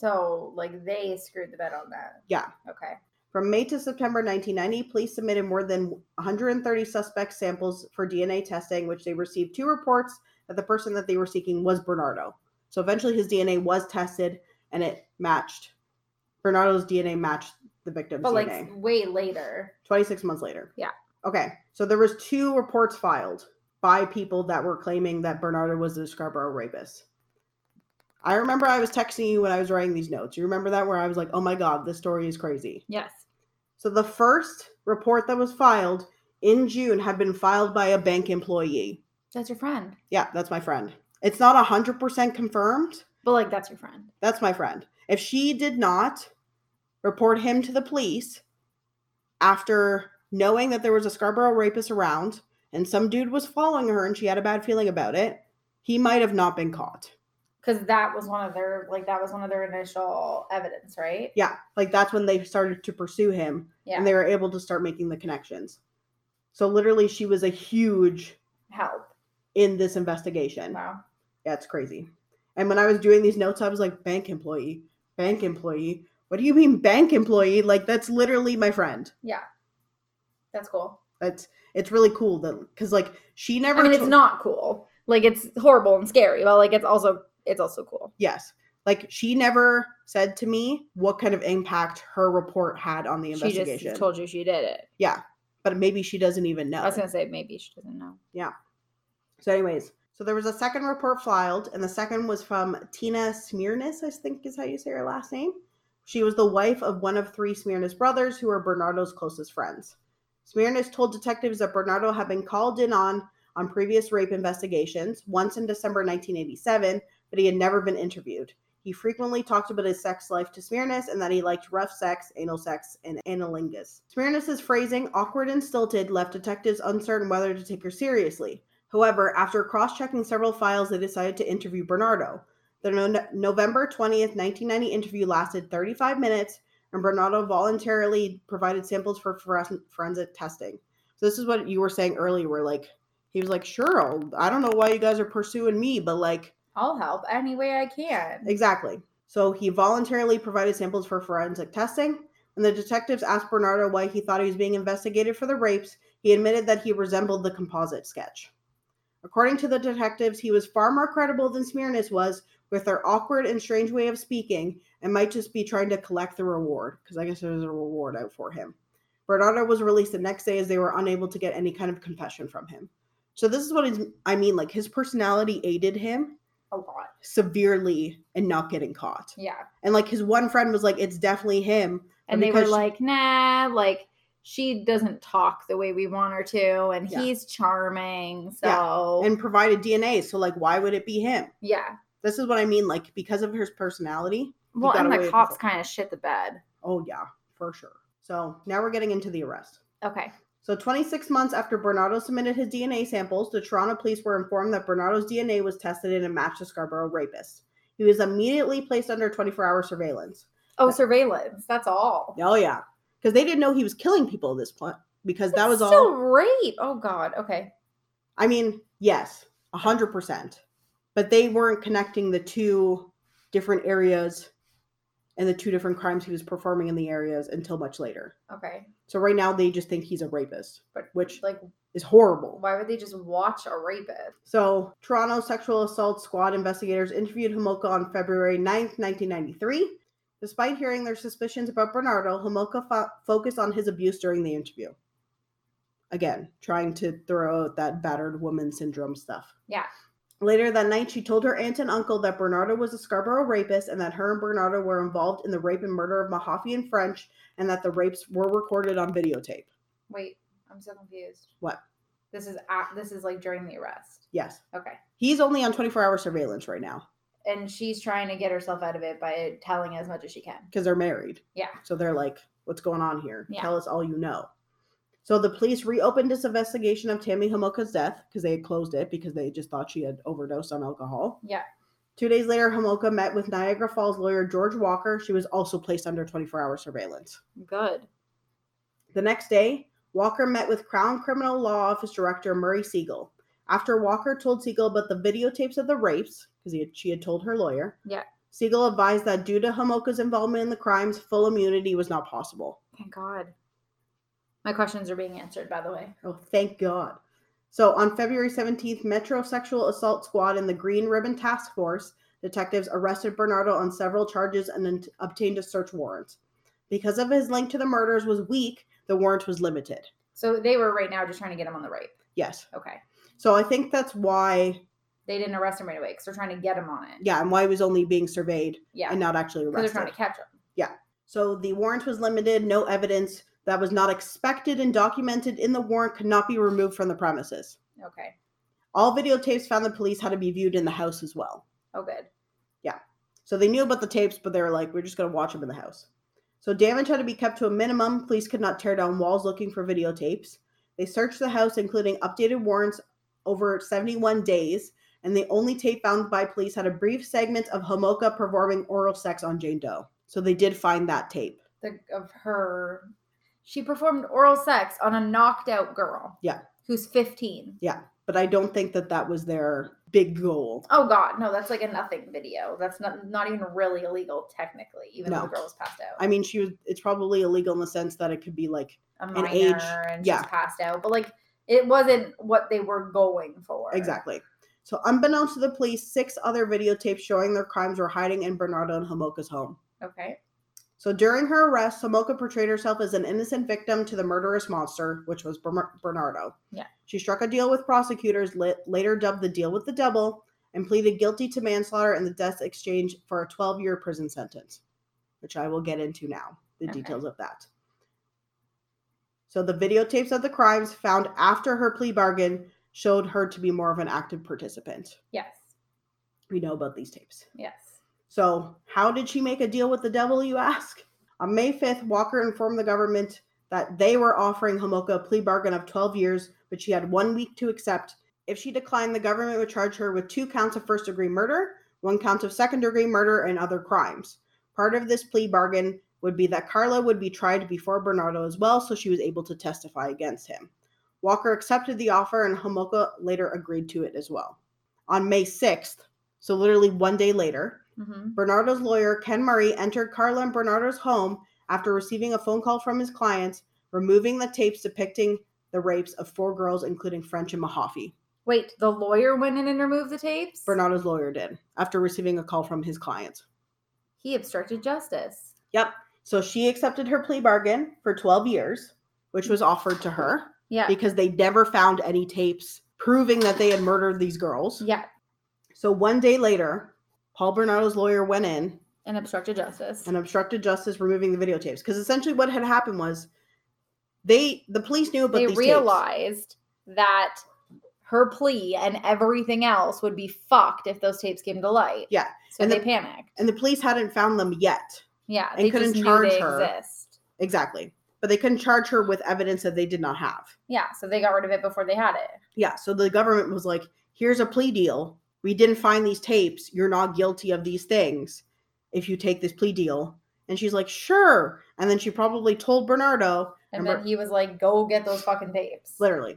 So like they screwed the bed on that. Yeah. Okay. From May to September nineteen ninety, police submitted more than one hundred thirty suspect samples for D N A testing, which they received two reports that the person that they were seeking was Bernardo. So eventually his D N A was tested and it matched. Bernardo's D N A matched the victim's But like D N A. way later. twenty-six months later. Yeah. Okay. So there was two reports filed by people that were claiming that Bernardo was the Scarborough rapist. I remember I was texting you when I was writing these notes. You remember that, where I was like, oh my God, this story is crazy. Yes. So the first report that was filed in June had been filed by a bank employee. That's your friend. Yeah, that's my friend. It's not one hundred percent confirmed. But like that's your friend. That's my friend. If she did not report him to the police after knowing that there was a Scarborough rapist around and some dude was following her and she had a bad feeling about it, he might have not been caught. Because that was one of their like that was one of their initial evidence, right? Yeah, like that's when they started to pursue him Yeah. and they were able to start making the connections. So literally she was a huge Help. in this investigation. Wow. Yeah, it's crazy. And when I was doing these notes, I was like, bank employee, bank employee. What do you mean bank employee? Like, that's literally my friend. Yeah. That's cool. That's, it's really cool that, because like she never, I mean, it's to- not cool. Like it's horrible and scary, but like it's also it's also cool. yes. Like she never said to me what kind of impact her report had on the She investigation. just told you she did it. Yeah. But maybe she doesn't even know. I was gonna say maybe she doesn't know. Yeah. So anyways, so there was a second report filed, and the second was from Tina Smyrnis, I think is how you say her last name. She was the wife of one of three Smyrnis brothers who were Bernardo's closest friends. Smyrnis told detectives that Bernardo had been called in on on previous rape investigations, once in December nineteen eighty-seven, but he had never been interviewed. He frequently talked about his sex life to Smyrnis and that he liked rough sex, anal sex, and analingus. Smyrnis's phrasing, awkward and stilted, left detectives uncertain whether to take her seriously. However, after cross-checking several files, they decided to interview Bernardo. The no- November twentieth, nineteen ninety interview lasted thirty-five minutes, and Bernardo voluntarily provided samples for foren- forensic testing. So this is what you were saying earlier, where like, he was like, sure, I'll, I don't know why you guys are pursuing me, but like, I'll help any way I can. exactly. So he voluntarily provided samples for forensic testing. When the detectives asked Bernardo why he thought he was being investigated for the rapes, he admitted that he resembled the composite sketch. According to the detectives, he was far more credible than Smirnis was, with their awkward and strange way of speaking, and might just be trying to collect the reward, because I guess there was a reward out for him. Bernardo was released the next day as they were unable to get any kind of confession from him. So this is what he's, I mean, like, his personality aided him A lot. severely in not getting caught. Yeah. And, like, his one friend was like, it's definitely him. And they were like, nah, like, she doesn't talk the way we want her to, and Yeah. he's charming, so... Yeah. And provided D N A, so, like, why would it be him? Yeah. This is what I mean, like, because of his personality. Well, got and away the with cops it. kind of shit the bed. Oh, yeah, for sure. So now we're getting into the arrest. Okay. So twenty-six months after Bernardo submitted his D N A samples, the Toronto police were informed that Bernardo's D N A was tested and it matched the Scarborough rapist. He was immediately placed under twenty-four hour surveillance. Oh, surveillance. That's all. Oh, yeah. Because they didn't know he was killing people at this point. Because that was Still all... rape. Oh, God. Okay. I mean, yes, one hundred percent. But they weren't connecting the two different areas and the two different crimes he was performing in the areas until much later. Okay. So right now they just think he's a rapist, But, which like, is horrible. why would they just watch a rapist? So Toronto Sexual Assault Squad investigators interviewed Homolka on February ninth, nineteen ninety-three. Despite hearing their suspicions about Bernardo, Homolka fo- focused on his abuse during the interview. Again, trying to throw out that battered woman syndrome stuff. Yeah. Later that night, she told her aunt and uncle that Bernardo was a Scarborough rapist and that her and Bernardo were involved in the rape and murder of Mahaffey and French and that the rapes were recorded on videotape. Wait, I'm so confused. What? This is at, this is like during the arrest. Yes. Okay. He's only on twenty-four hour surveillance right now. And she's trying to get herself out of it by telling as much as she can. Because they're married. Yeah. So they're like, what's going on here? Yeah. Tell us all you know. So the police reopened this investigation of Tammy Homolka's death because they had closed it because they just thought she had overdosed on alcohol. Yeah. Two days later, Homolka met with Niagara Falls lawyer George Walker. She was also placed under twenty-four hour surveillance. Good. The next day, Walker met with Crown Criminal Law Office Director Murray Siegel. After Walker told Siegel about the videotapes of the rapes, because he had, she had told her lawyer, Yeah. Siegel advised that due to Homolka's involvement in the crimes, full immunity was not possible. Thank God. My questions are being answered, by the way. Oh, thank God. So on February seventeenth, Metro Sexual Assault Squad and the Green Ribbon Task Force detectives arrested Bernardo on several charges and then obtained a search warrant. Because of his link to the murders was weak, the warrant was limited. So they were right now just trying to get him on the rape. Yes. Okay. So I think that's why... They didn't arrest him right away because they're trying to get him on it. Yeah, and why he was only being surveyed Yeah. and not actually Because arrested. they're trying to catch him. Yeah. So the warrant was limited. No evidence that was not expected and documented in the warrant could not be removed from the premises. Okay. All videotapes found the police had to be viewed in the house as well. Oh, good. So they knew about the tapes, but they were like, we're just going to watch them in the house. So damage had to be kept to a minimum. Police could not tear down walls looking for videotapes. They searched the house, including updated warrants over seventy-one days, and the only tape found by police had a brief segment of Homolka performing oral sex on Jane Doe. So they did find that tape. The, of her... She performed oral sex on a knocked out girl. Yeah. Who's fifteen. Yeah, but I don't think that that was their big goal. Oh, God. No, that's like a nothing video. That's not not even really illegal, technically, even No. though the girl was passed out. I mean, she was. It's probably illegal in the sense that it could be like a an minor age- and yeah. she's passed out. But, like, it wasn't what they were going for. exactly. So unbeknownst to the police, six other videotapes showing their crimes were hiding in Bernardo and Homolka's home. Okay. So during her arrest, Homolka portrayed herself as an innocent victim to the murderous monster, which was Ber- Bernardo. Yeah. She struck a deal with prosecutors, lit- later dubbed the deal with the devil, and pleaded guilty to manslaughter in the death exchange for a twelve-year prison sentence, which I will get into now, the Okay. details of that. So the videotapes of the crimes found after her plea bargain showed her to be more of an active participant. Yes. We know about these tapes. Yes. So, how did she make a deal with the devil, you ask? On May fifth, Walker informed the government that they were offering Homolka a plea bargain of twelve years, but she had one week to accept. If she declined, the government would charge her with two counts of first-degree murder, one count of second-degree murder, and other crimes. Part of this plea bargain would be that Carla would be tried before Bernardo as well, so she was able to testify against him. Walker accepted the offer, and Homolka later agreed to it as well. On May sixth, so literally one day later, Mm-hmm. Bernardo's lawyer, Ken Murray, entered Carla and Bernardo's home after receiving a phone call from his clients, removing the tapes depicting the rapes of four girls, including French and Mahaffey. Wait, the lawyer went in and removed the tapes? Bernardo's lawyer did, after receiving a call from his clients. He obstructed justice. Yep. So she accepted her plea bargain for twelve years, which was offered to her. Yeah. Because they never found any tapes proving that they had murdered these girls. Yeah. So one day later, Paul Bernardo's lawyer went in and obstructed justice. And obstructed justice, removing the videotapes. Because essentially what had happened was they, the police knew about they these realized tapes. that her plea and everything else would be fucked if those tapes came to light. Yeah. So and they the, panicked. And the police hadn't found them yet. Yeah. And they couldn't just charge knew they her. Exist. Exactly. But they couldn't charge her with evidence that they did not have. Yeah. So they got rid of it before they had it. Yeah. So the government was like, here's a plea deal. We didn't find these tapes. You're not guilty of these things if you take this plea deal. And she's like, sure. And then she probably told Bernardo. And, and then Ber- he was like, go get those fucking tapes. Literally.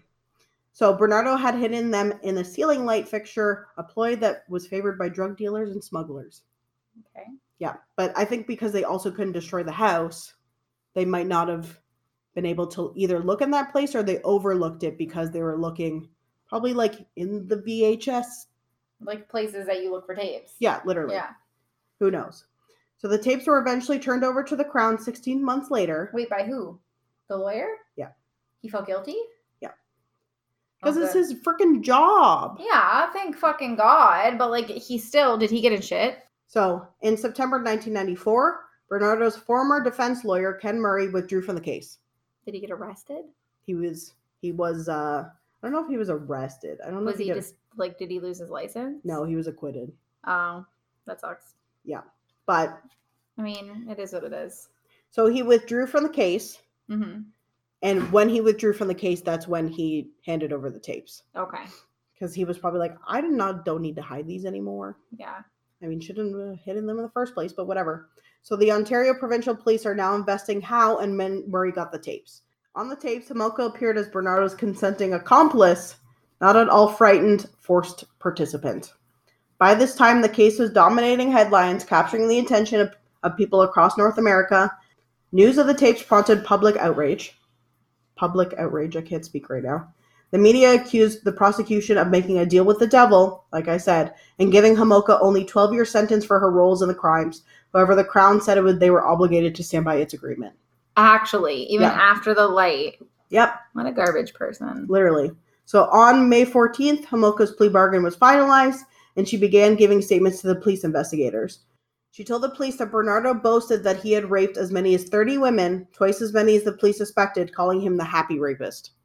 So Bernardo had hidden them in a ceiling light fixture, a ploy that was favored by drug dealers and smugglers. Okay. Yeah. But I think because they also couldn't destroy the house, they might not have been able to either look in that place or they overlooked it because they were looking probably like in the V H S. Like places that you look for tapes. Yeah, literally. Yeah. Who knows? So the tapes were eventually turned over to the Crown sixteen months later. Wait, by who? The lawyer? Yeah. He felt guilty? Yeah. Because Okay. it's his freaking job. Yeah, thank fucking God. But like, he still, did he get in shit? So in September nineteen ninety-four, Bernardo's former defense lawyer, Ken Murray, withdrew from the case. Did he get arrested? He was, he was, uh, I don't know if he was arrested. I don't know Was if he, he got, just, like, did he lose his license? No, he was acquitted. Oh, that sucks. Yeah. But. I mean, it is what it is. So he withdrew from the case. Mm-hmm. And when he withdrew from the case, that's when he handed over the tapes. Okay. Because he was probably like, I do not, don't need to hide these anymore. Yeah. I mean, shouldn't have hidden them in the first place, but whatever. So the Ontario Provincial Police are now investigating how and when Murray got the tapes. On the tapes, Homolka appeared as Bernardo's consenting accomplice, not at all frightened, forced participant. By this time, the case was dominating headlines, capturing the attention of, of people across North America. News of the tapes prompted public outrage. Public outrage, I can't speak right now. The media accused the prosecution of making a deal with the devil, like I said, and giving Homolka only twelve-year sentence for her roles in the crimes. However, the Crown said it would, they were obligated to stand by its agreement. Actually, even Yeah. after the light. Yep. What a garbage person. Literally. So on May fourteenth, Homolka's plea bargain was finalized, and she began giving statements to the police investigators. She told the police that Bernardo boasted that he had raped as many as thirty women, twice as many as the police suspected, calling him the happy rapist.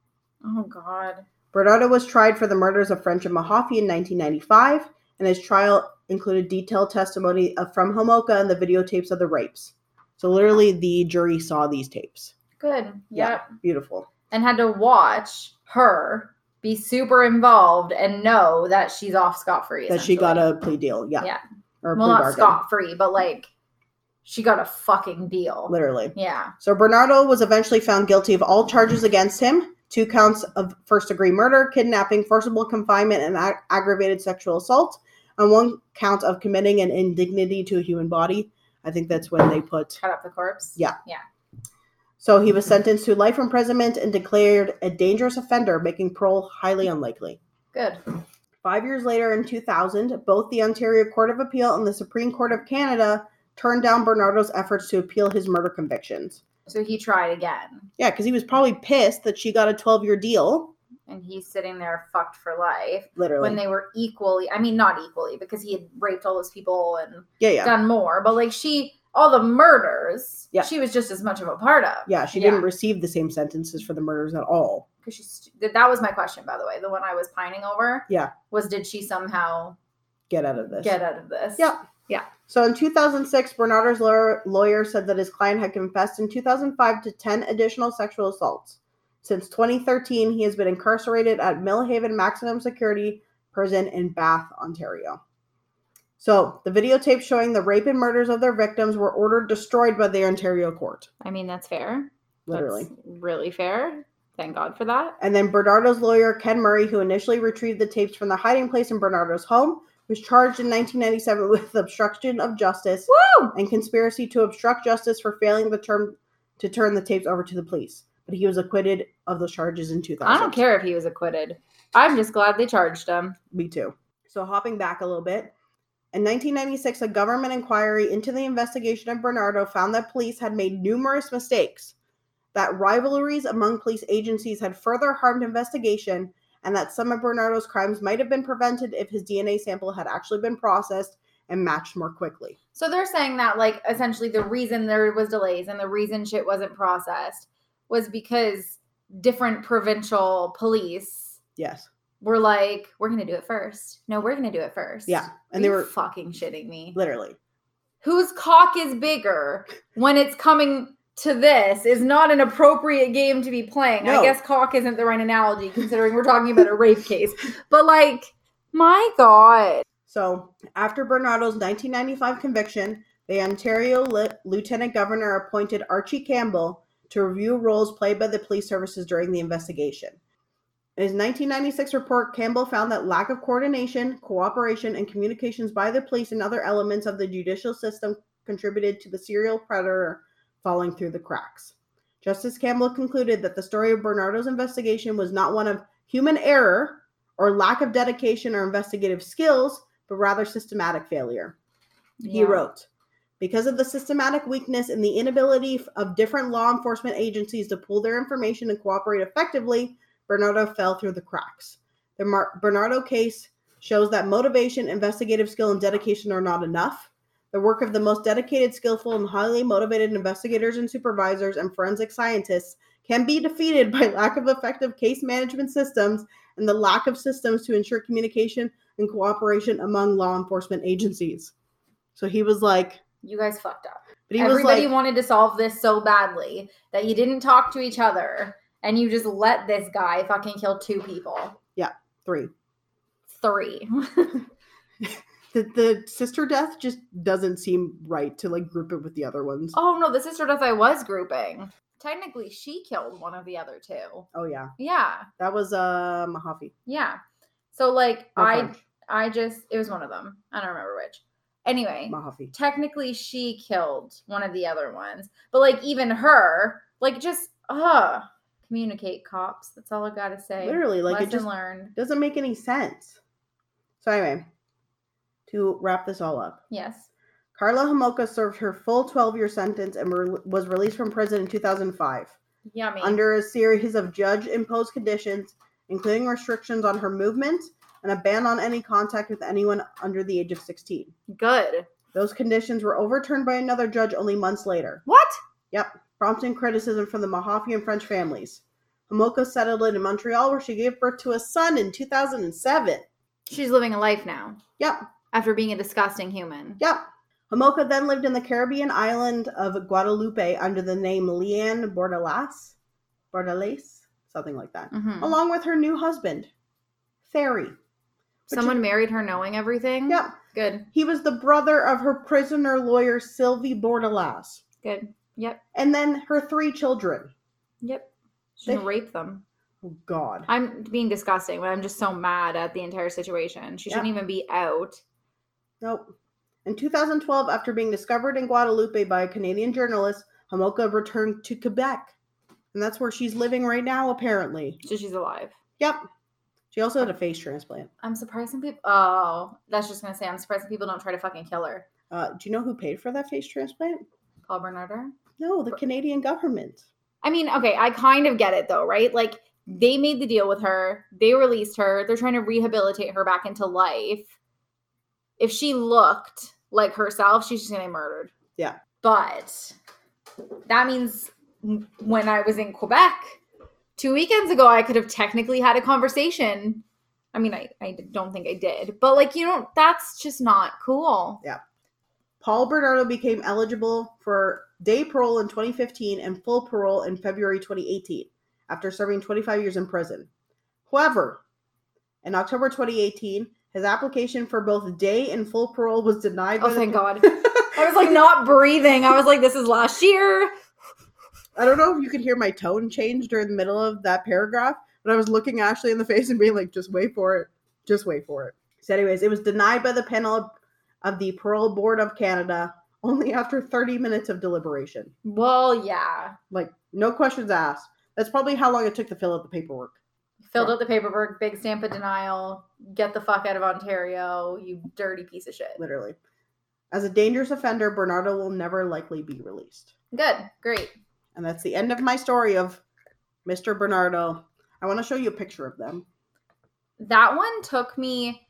Oh, God. Bernardo was tried for the murders of French and Mahaffey in nineteen ninety-five, and his trial included detailed testimony of, from Homolka and the videotapes of the rapes. So literally, the jury saw these tapes. Good. Yep. Yeah, beautiful. And had to watch her be super involved and know that she's off scot-free. That she got a plea deal. Yeah. Yeah. Or a Well, plea not bargain. scot-free, but like, she got a fucking deal. Literally. Yeah. So Bernardo was eventually found guilty of all charges against him. Two counts of first-degree murder, kidnapping, forcible confinement, and ag- aggravated sexual assault. And one count of committing an indignity to a human body. I think that's when they put... Cut up the corpse? Yeah. Yeah. So he was sentenced to life imprisonment and declared a dangerous offender, making parole highly unlikely. Good. Five years later, in two thousand, both the Ontario Court of Appeal and the Supreme Court of Canada turned down Bernardo's efforts to appeal his murder convictions. So he tried again. Yeah, because he was probably pissed that she got a twelve-year deal. And he's sitting there fucked for life. Literally. When they were equally, I mean, not equally, because he had raped all those people and yeah, yeah. done more. But like she, all the murders, Yeah. she was just as much of a part of. Yeah, she Yeah. didn't receive the same sentences for the murders at all. Because she's, that was my question, by the way. The one I was pining over. Yeah. Was did she somehow Get out of this. get out of this? Yeah. Yeah. So in two thousand six, Bernardo's lawyer, lawyer said that his client had confessed in two thousand five to ten additional sexual assaults. Since twenty thirteen, he has been incarcerated at Millhaven Maximum Security Prison in Bath, Ontario. So the videotape showing the rape and murders of their victims were ordered destroyed by the Ontario court. I mean, that's fair. Literally. That's really fair. Thank God for that. And then Bernardo's lawyer, Ken Murray, who initially retrieved the tapes from the hiding place in Bernardo's home, was charged in nineteen ninety-seven with obstruction of justice Woo! and conspiracy to obstruct justice for failing the term to turn the tapes over to the police. But he was acquitted of those charges in two thousand. I don't care if he was acquitted. I'm just glad they charged him. Me too. So hopping back a little bit. In nineteen ninety-six, a government inquiry into the investigation of Bernardo found that police had made numerous mistakes, that rivalries among police agencies had further harmed investigation, and that some of Bernardo's crimes might have been prevented if his D N A sample had actually been processed and matched more quickly. So they're saying that, like, essentially the reason there was delays and the reason shit wasn't processed was because different provincial police Yes. were like, we're going to do it first. No, we're going to do it first. Yeah. And Are they you were fucking shitting me. literally. Whose cock is bigger when it's coming to this is not an appropriate game to be playing. No. I guess cock isn't the right analogy considering we're talking about a rape case. But, like, my God. So, after Bernardo's nineteen ninety-five conviction, the Ontario Li- Lieutenant Governor appointed Archie Campbell to review roles played by the police services during the investigation. In his nineteen ninety-six report, Campbell found that lack of coordination, cooperation, and communications by the police and other elements of the judicial system contributed to the serial predator falling through the cracks. Justice Campbell concluded that the story of Bernardo's investigation was not one of human error or lack of dedication or investigative skills, but rather systematic failure. Yeah. He wrote, because of the systematic weakness and the inability of different law enforcement agencies to pool their information and cooperate effectively, Bernardo fell through the cracks. The Mar- Bernardo case shows that motivation, investigative skill, and dedication are not enough. The work of the most dedicated, skillful, and highly motivated investigators and supervisors and forensic scientists can be defeated by lack of effective case management systems and the lack of systems to ensure communication and cooperation among law enforcement agencies. So he was like, You guys fucked up. but he Everybody was like, wanted to solve this so badly that you didn't talk to each other and you just let this guy fucking kill two people. three. Three. The, the sister death just doesn't seem right to like group it with the other ones. Oh no, the sister death I was grouping. Technically, she killed one of the other two. Oh yeah, Yeah, that was uh Mahaffey. yeah. So like, Or I, French. I just it was one of them. I don't remember which. Anyway, Mahaffey. technically she killed one of the other ones, but like even her, like just uh communicate, cops. That's all I gotta say. Literally, like Lesson it just learned. doesn't make any sense. So anyway, to wrap this all up, Yes. Carla Homolka served her full twelve-year sentence and re- was released from prison in two thousand five Yummy. under a series of judge-imposed conditions, including restrictions on her movement and a ban on any contact with anyone under the age of sixteen. Good. Those conditions were overturned by another judge only months later. What? Yep, prompting criticism from the Mahaffey and French families. Homolka settled in Montreal, where she gave birth to a son in two thousand seven. She's living a life now Yep, after being a disgusting human. yep. Homolka then lived in the Caribbean island of Guadalupe under the name Leanne Bordalas, Bordalace, something like that, Mhm. along with her new husband, Ferry. Which Someone is- married her knowing everything? Yep, Good. he was the brother of her prisoner lawyer, Sylvie Bordalas, Good. Yep. and then her three children. Yep. She's They- gonna rape them. Oh, God. I'm being disgusting, but I'm just so mad at the entire situation. She shouldn't Yeah. even be out. Nope. In two thousand twelve, after being discovered in Guadalupe by a Canadian journalist, Homolka returned to Quebec. And that's where she's living right now, apparently. So she's alive. Yep. She also had a face transplant. I'm surprised some people. Oh, that's just gonna say I'm surprised some people don't try to fucking kill her. Uh, do you know who paid for that face transplant? Paul Bernardo. No, the Canadian government. I mean, okay, I kind of get it though, right? Like they made the deal with her, they released her, they're trying to rehabilitate her back into life. If she looked like herself, she's just gonna get murdered. Yeah. But that means when I was in Quebec two weekends ago, I could have technically had a conversation. I mean, I, I don't think I did, but like, you know, that's just not cool. Paul Bernardo became eligible for day parole in twenty fifteen and full parole in February twenty eighteen after serving twenty-five years in prison. However, in October twenty eighteen, his application for both day and full parole was denied by Oh, the thank God. I was like not breathing. I was like, this is last year. I don't know if you could hear my tone change during the middle of that paragraph, but I was looking Ashley in the face and being like, just wait for it. Just wait for it. So anyways, it was denied by the panel of the Parole Board of Canada only after thirty minutes of deliberation. Well, yeah. Like, no questions asked. That's probably how long it took to fill out the paperwork. Filled out the paperwork, big stamp of denial, get the fuck out of Ontario, you dirty piece of shit. Literally. As a dangerous offender, Bernardo will never likely be released. Good. Great. And that's the end of my story of Mister Bernardo. I want to show you a picture of them. That one took me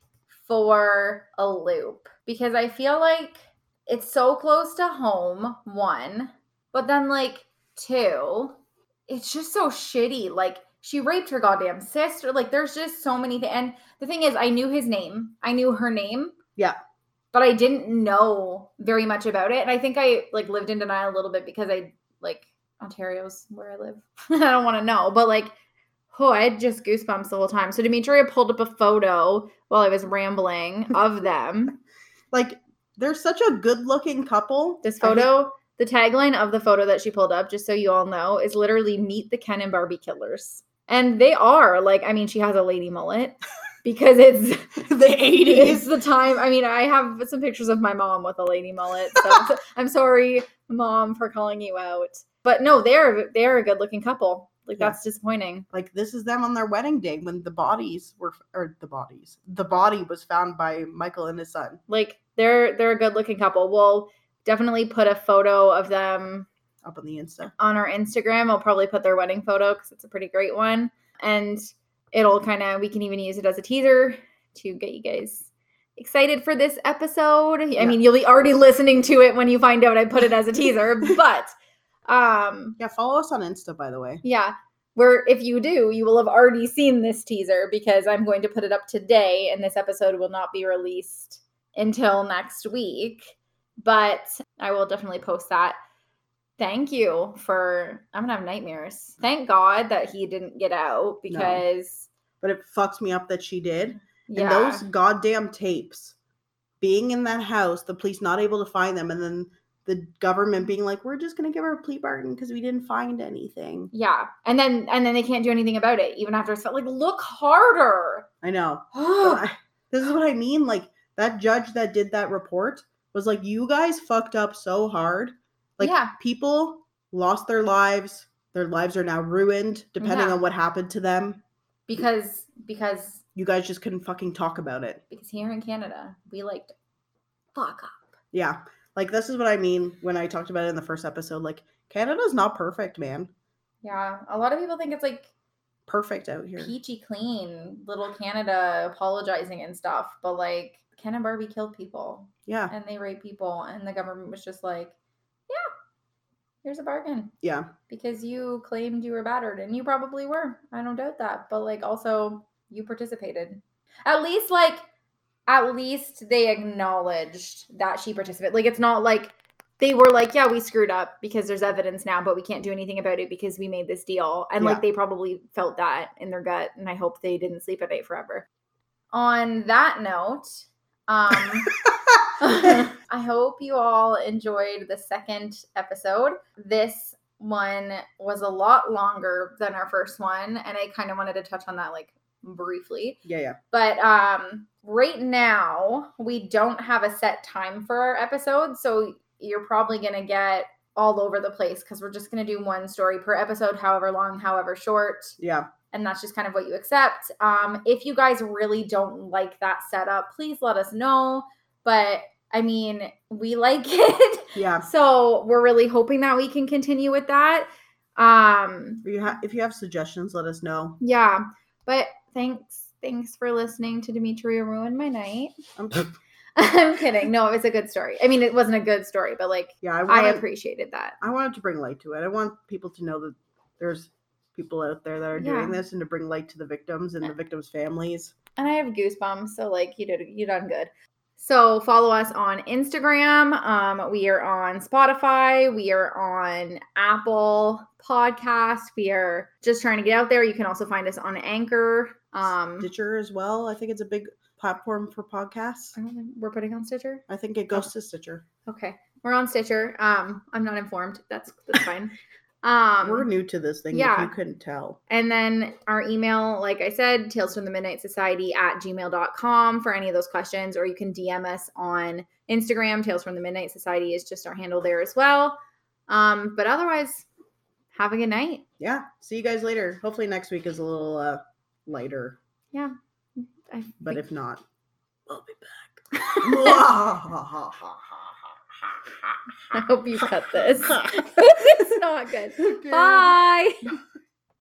for a loop because I feel like it's so close to home, one, but then like two, it's just so shitty. Like she raped her goddamn sister. Like there's just so many things. And the thing is, I knew his name. I knew her name. Yeah. But I didn't know very much about it. And I think I like lived in denial a little bit because I like Ontario's where I live. I don't want to know, but like, oh, I had just goosebumps the whole time. So Demetria pulled up a photo while I was rambling of them. Like, they're such a good-looking couple. This photo, the tagline of the photo that she pulled up, just so you all know, is literally "Meet the Ken and Barbie Killers." And they are, like, I mean, she has a lady mullet because it's the eighties. It's the time. I mean, I have some pictures of my mom with a lady mullet. So I'm sorry, Mom, for calling you out. But no, they're they're a good-looking couple. Like, yeah. That's disappointing. Like, this is them on their wedding day when the bodies were, or the bodies, the body was found by Michael and his son. Like, they're they're a good-looking couple. We'll definitely put a photo of them up on the Insta. On our Instagram. I'll probably put their wedding photo because it's a pretty great one. And it'll kind of, we can even use it as a teaser to get you guys excited for this episode. Yeah. I mean, you'll be already listening to it when you find out I put it as a teaser, but... Um, yeah, follow us on Insta, by the way. Yeah, where if you do, you will have already seen this teaser because I'm going to put it up today and this episode will not be released until next week, but I will definitely post that. Thank you for, I'm gonna have nightmares. Thank God that he didn't get out because... No. But it fucks me up that she did. Yeah. And those goddamn tapes, being in that house, the police not able to find them, and then the government being like, we're just going to give her a plea bargain because we didn't find anything. Yeah. And then and then they can't do anything about it, even after it's like, look harder. I know. I, this is what I mean. Like, that judge that did that report was like, you guys fucked up so hard. Like, yeah. People lost their lives. Their lives are now ruined, depending yeah. on what happened to them. Because, because. You guys just couldn't fucking talk about it. Because here in Canada, we like to fuck up. Yeah. Like, this is what I mean when I talked about it in the first episode. Like, Canada's not perfect, man. Yeah. A lot of people think it's, like, perfect out here. Peachy clean, little Canada apologizing and stuff. But, like, Ken and Barbie killed people. Yeah. And they raped people. And the government was just like, yeah, here's a bargain. Yeah. Because you claimed you were battered. And you probably were. I don't doubt that. But, like, also, you participated. At least, like... At least they acknowledged that she participated. Like, it's not like they were like, yeah, we screwed up because there's evidence now, but we can't do anything about it because we made this deal. And, yeah. like, they probably felt that in their gut, and I hope they didn't sleep at night forever. On that note, um, I hope you all enjoyed the second episode. This one was a lot longer than our first one, and I kind of wanted to touch on that, like, briefly. Yeah, yeah. But um, right now, we don't have a set time for our episodes, so you're probably going to get all over the place because we're just going to do one story per episode, however long, however short. Yeah. And that's just kind of what you accept. Um, if you guys really don't like that setup, please let us know. But, I mean, we like it. Yeah. So we're really hoping that we can continue with that. Um, if you, ha- if you have suggestions, let us know. Yeah. But... Thanks. Thanks for listening to Demetria ruin my night. I'm, I'm kidding. No, it was a good story. I mean, it wasn't a good story, but like, yeah, I, wanted, I appreciated that. I wanted to bring light to it. I want people to know that there's people out there that are doing yeah. this and to bring light to the victims and the victims' families. And I have goosebumps. So like, you did, you done good. So follow us on Instagram. Um, we are on Spotify. We are on Apple Podcast. We are just trying to get out there. You can also find us on Anchor. Um, Stitcher as well. I think it's a big platform for podcasts. I don't think we're putting on Stitcher. I think it goes oh. to Stitcher. Okay. We're on Stitcher. Um, I'm not informed. That's that's fine. Um, We're new to this thing, yeah. if you couldn't tell. And then our email, like I said, tales from the midnight society at gmail dot com for any of those questions, or you can D M us on Instagram. Tales from the Midnight Society is just our handle there as well. Um, but otherwise, have a good night. Yeah. See you guys later. Hopefully next week is a little uh, lighter. Yeah. I But think- if not, we'll be back. I hope you cut this. It's not good. Okay. Bye.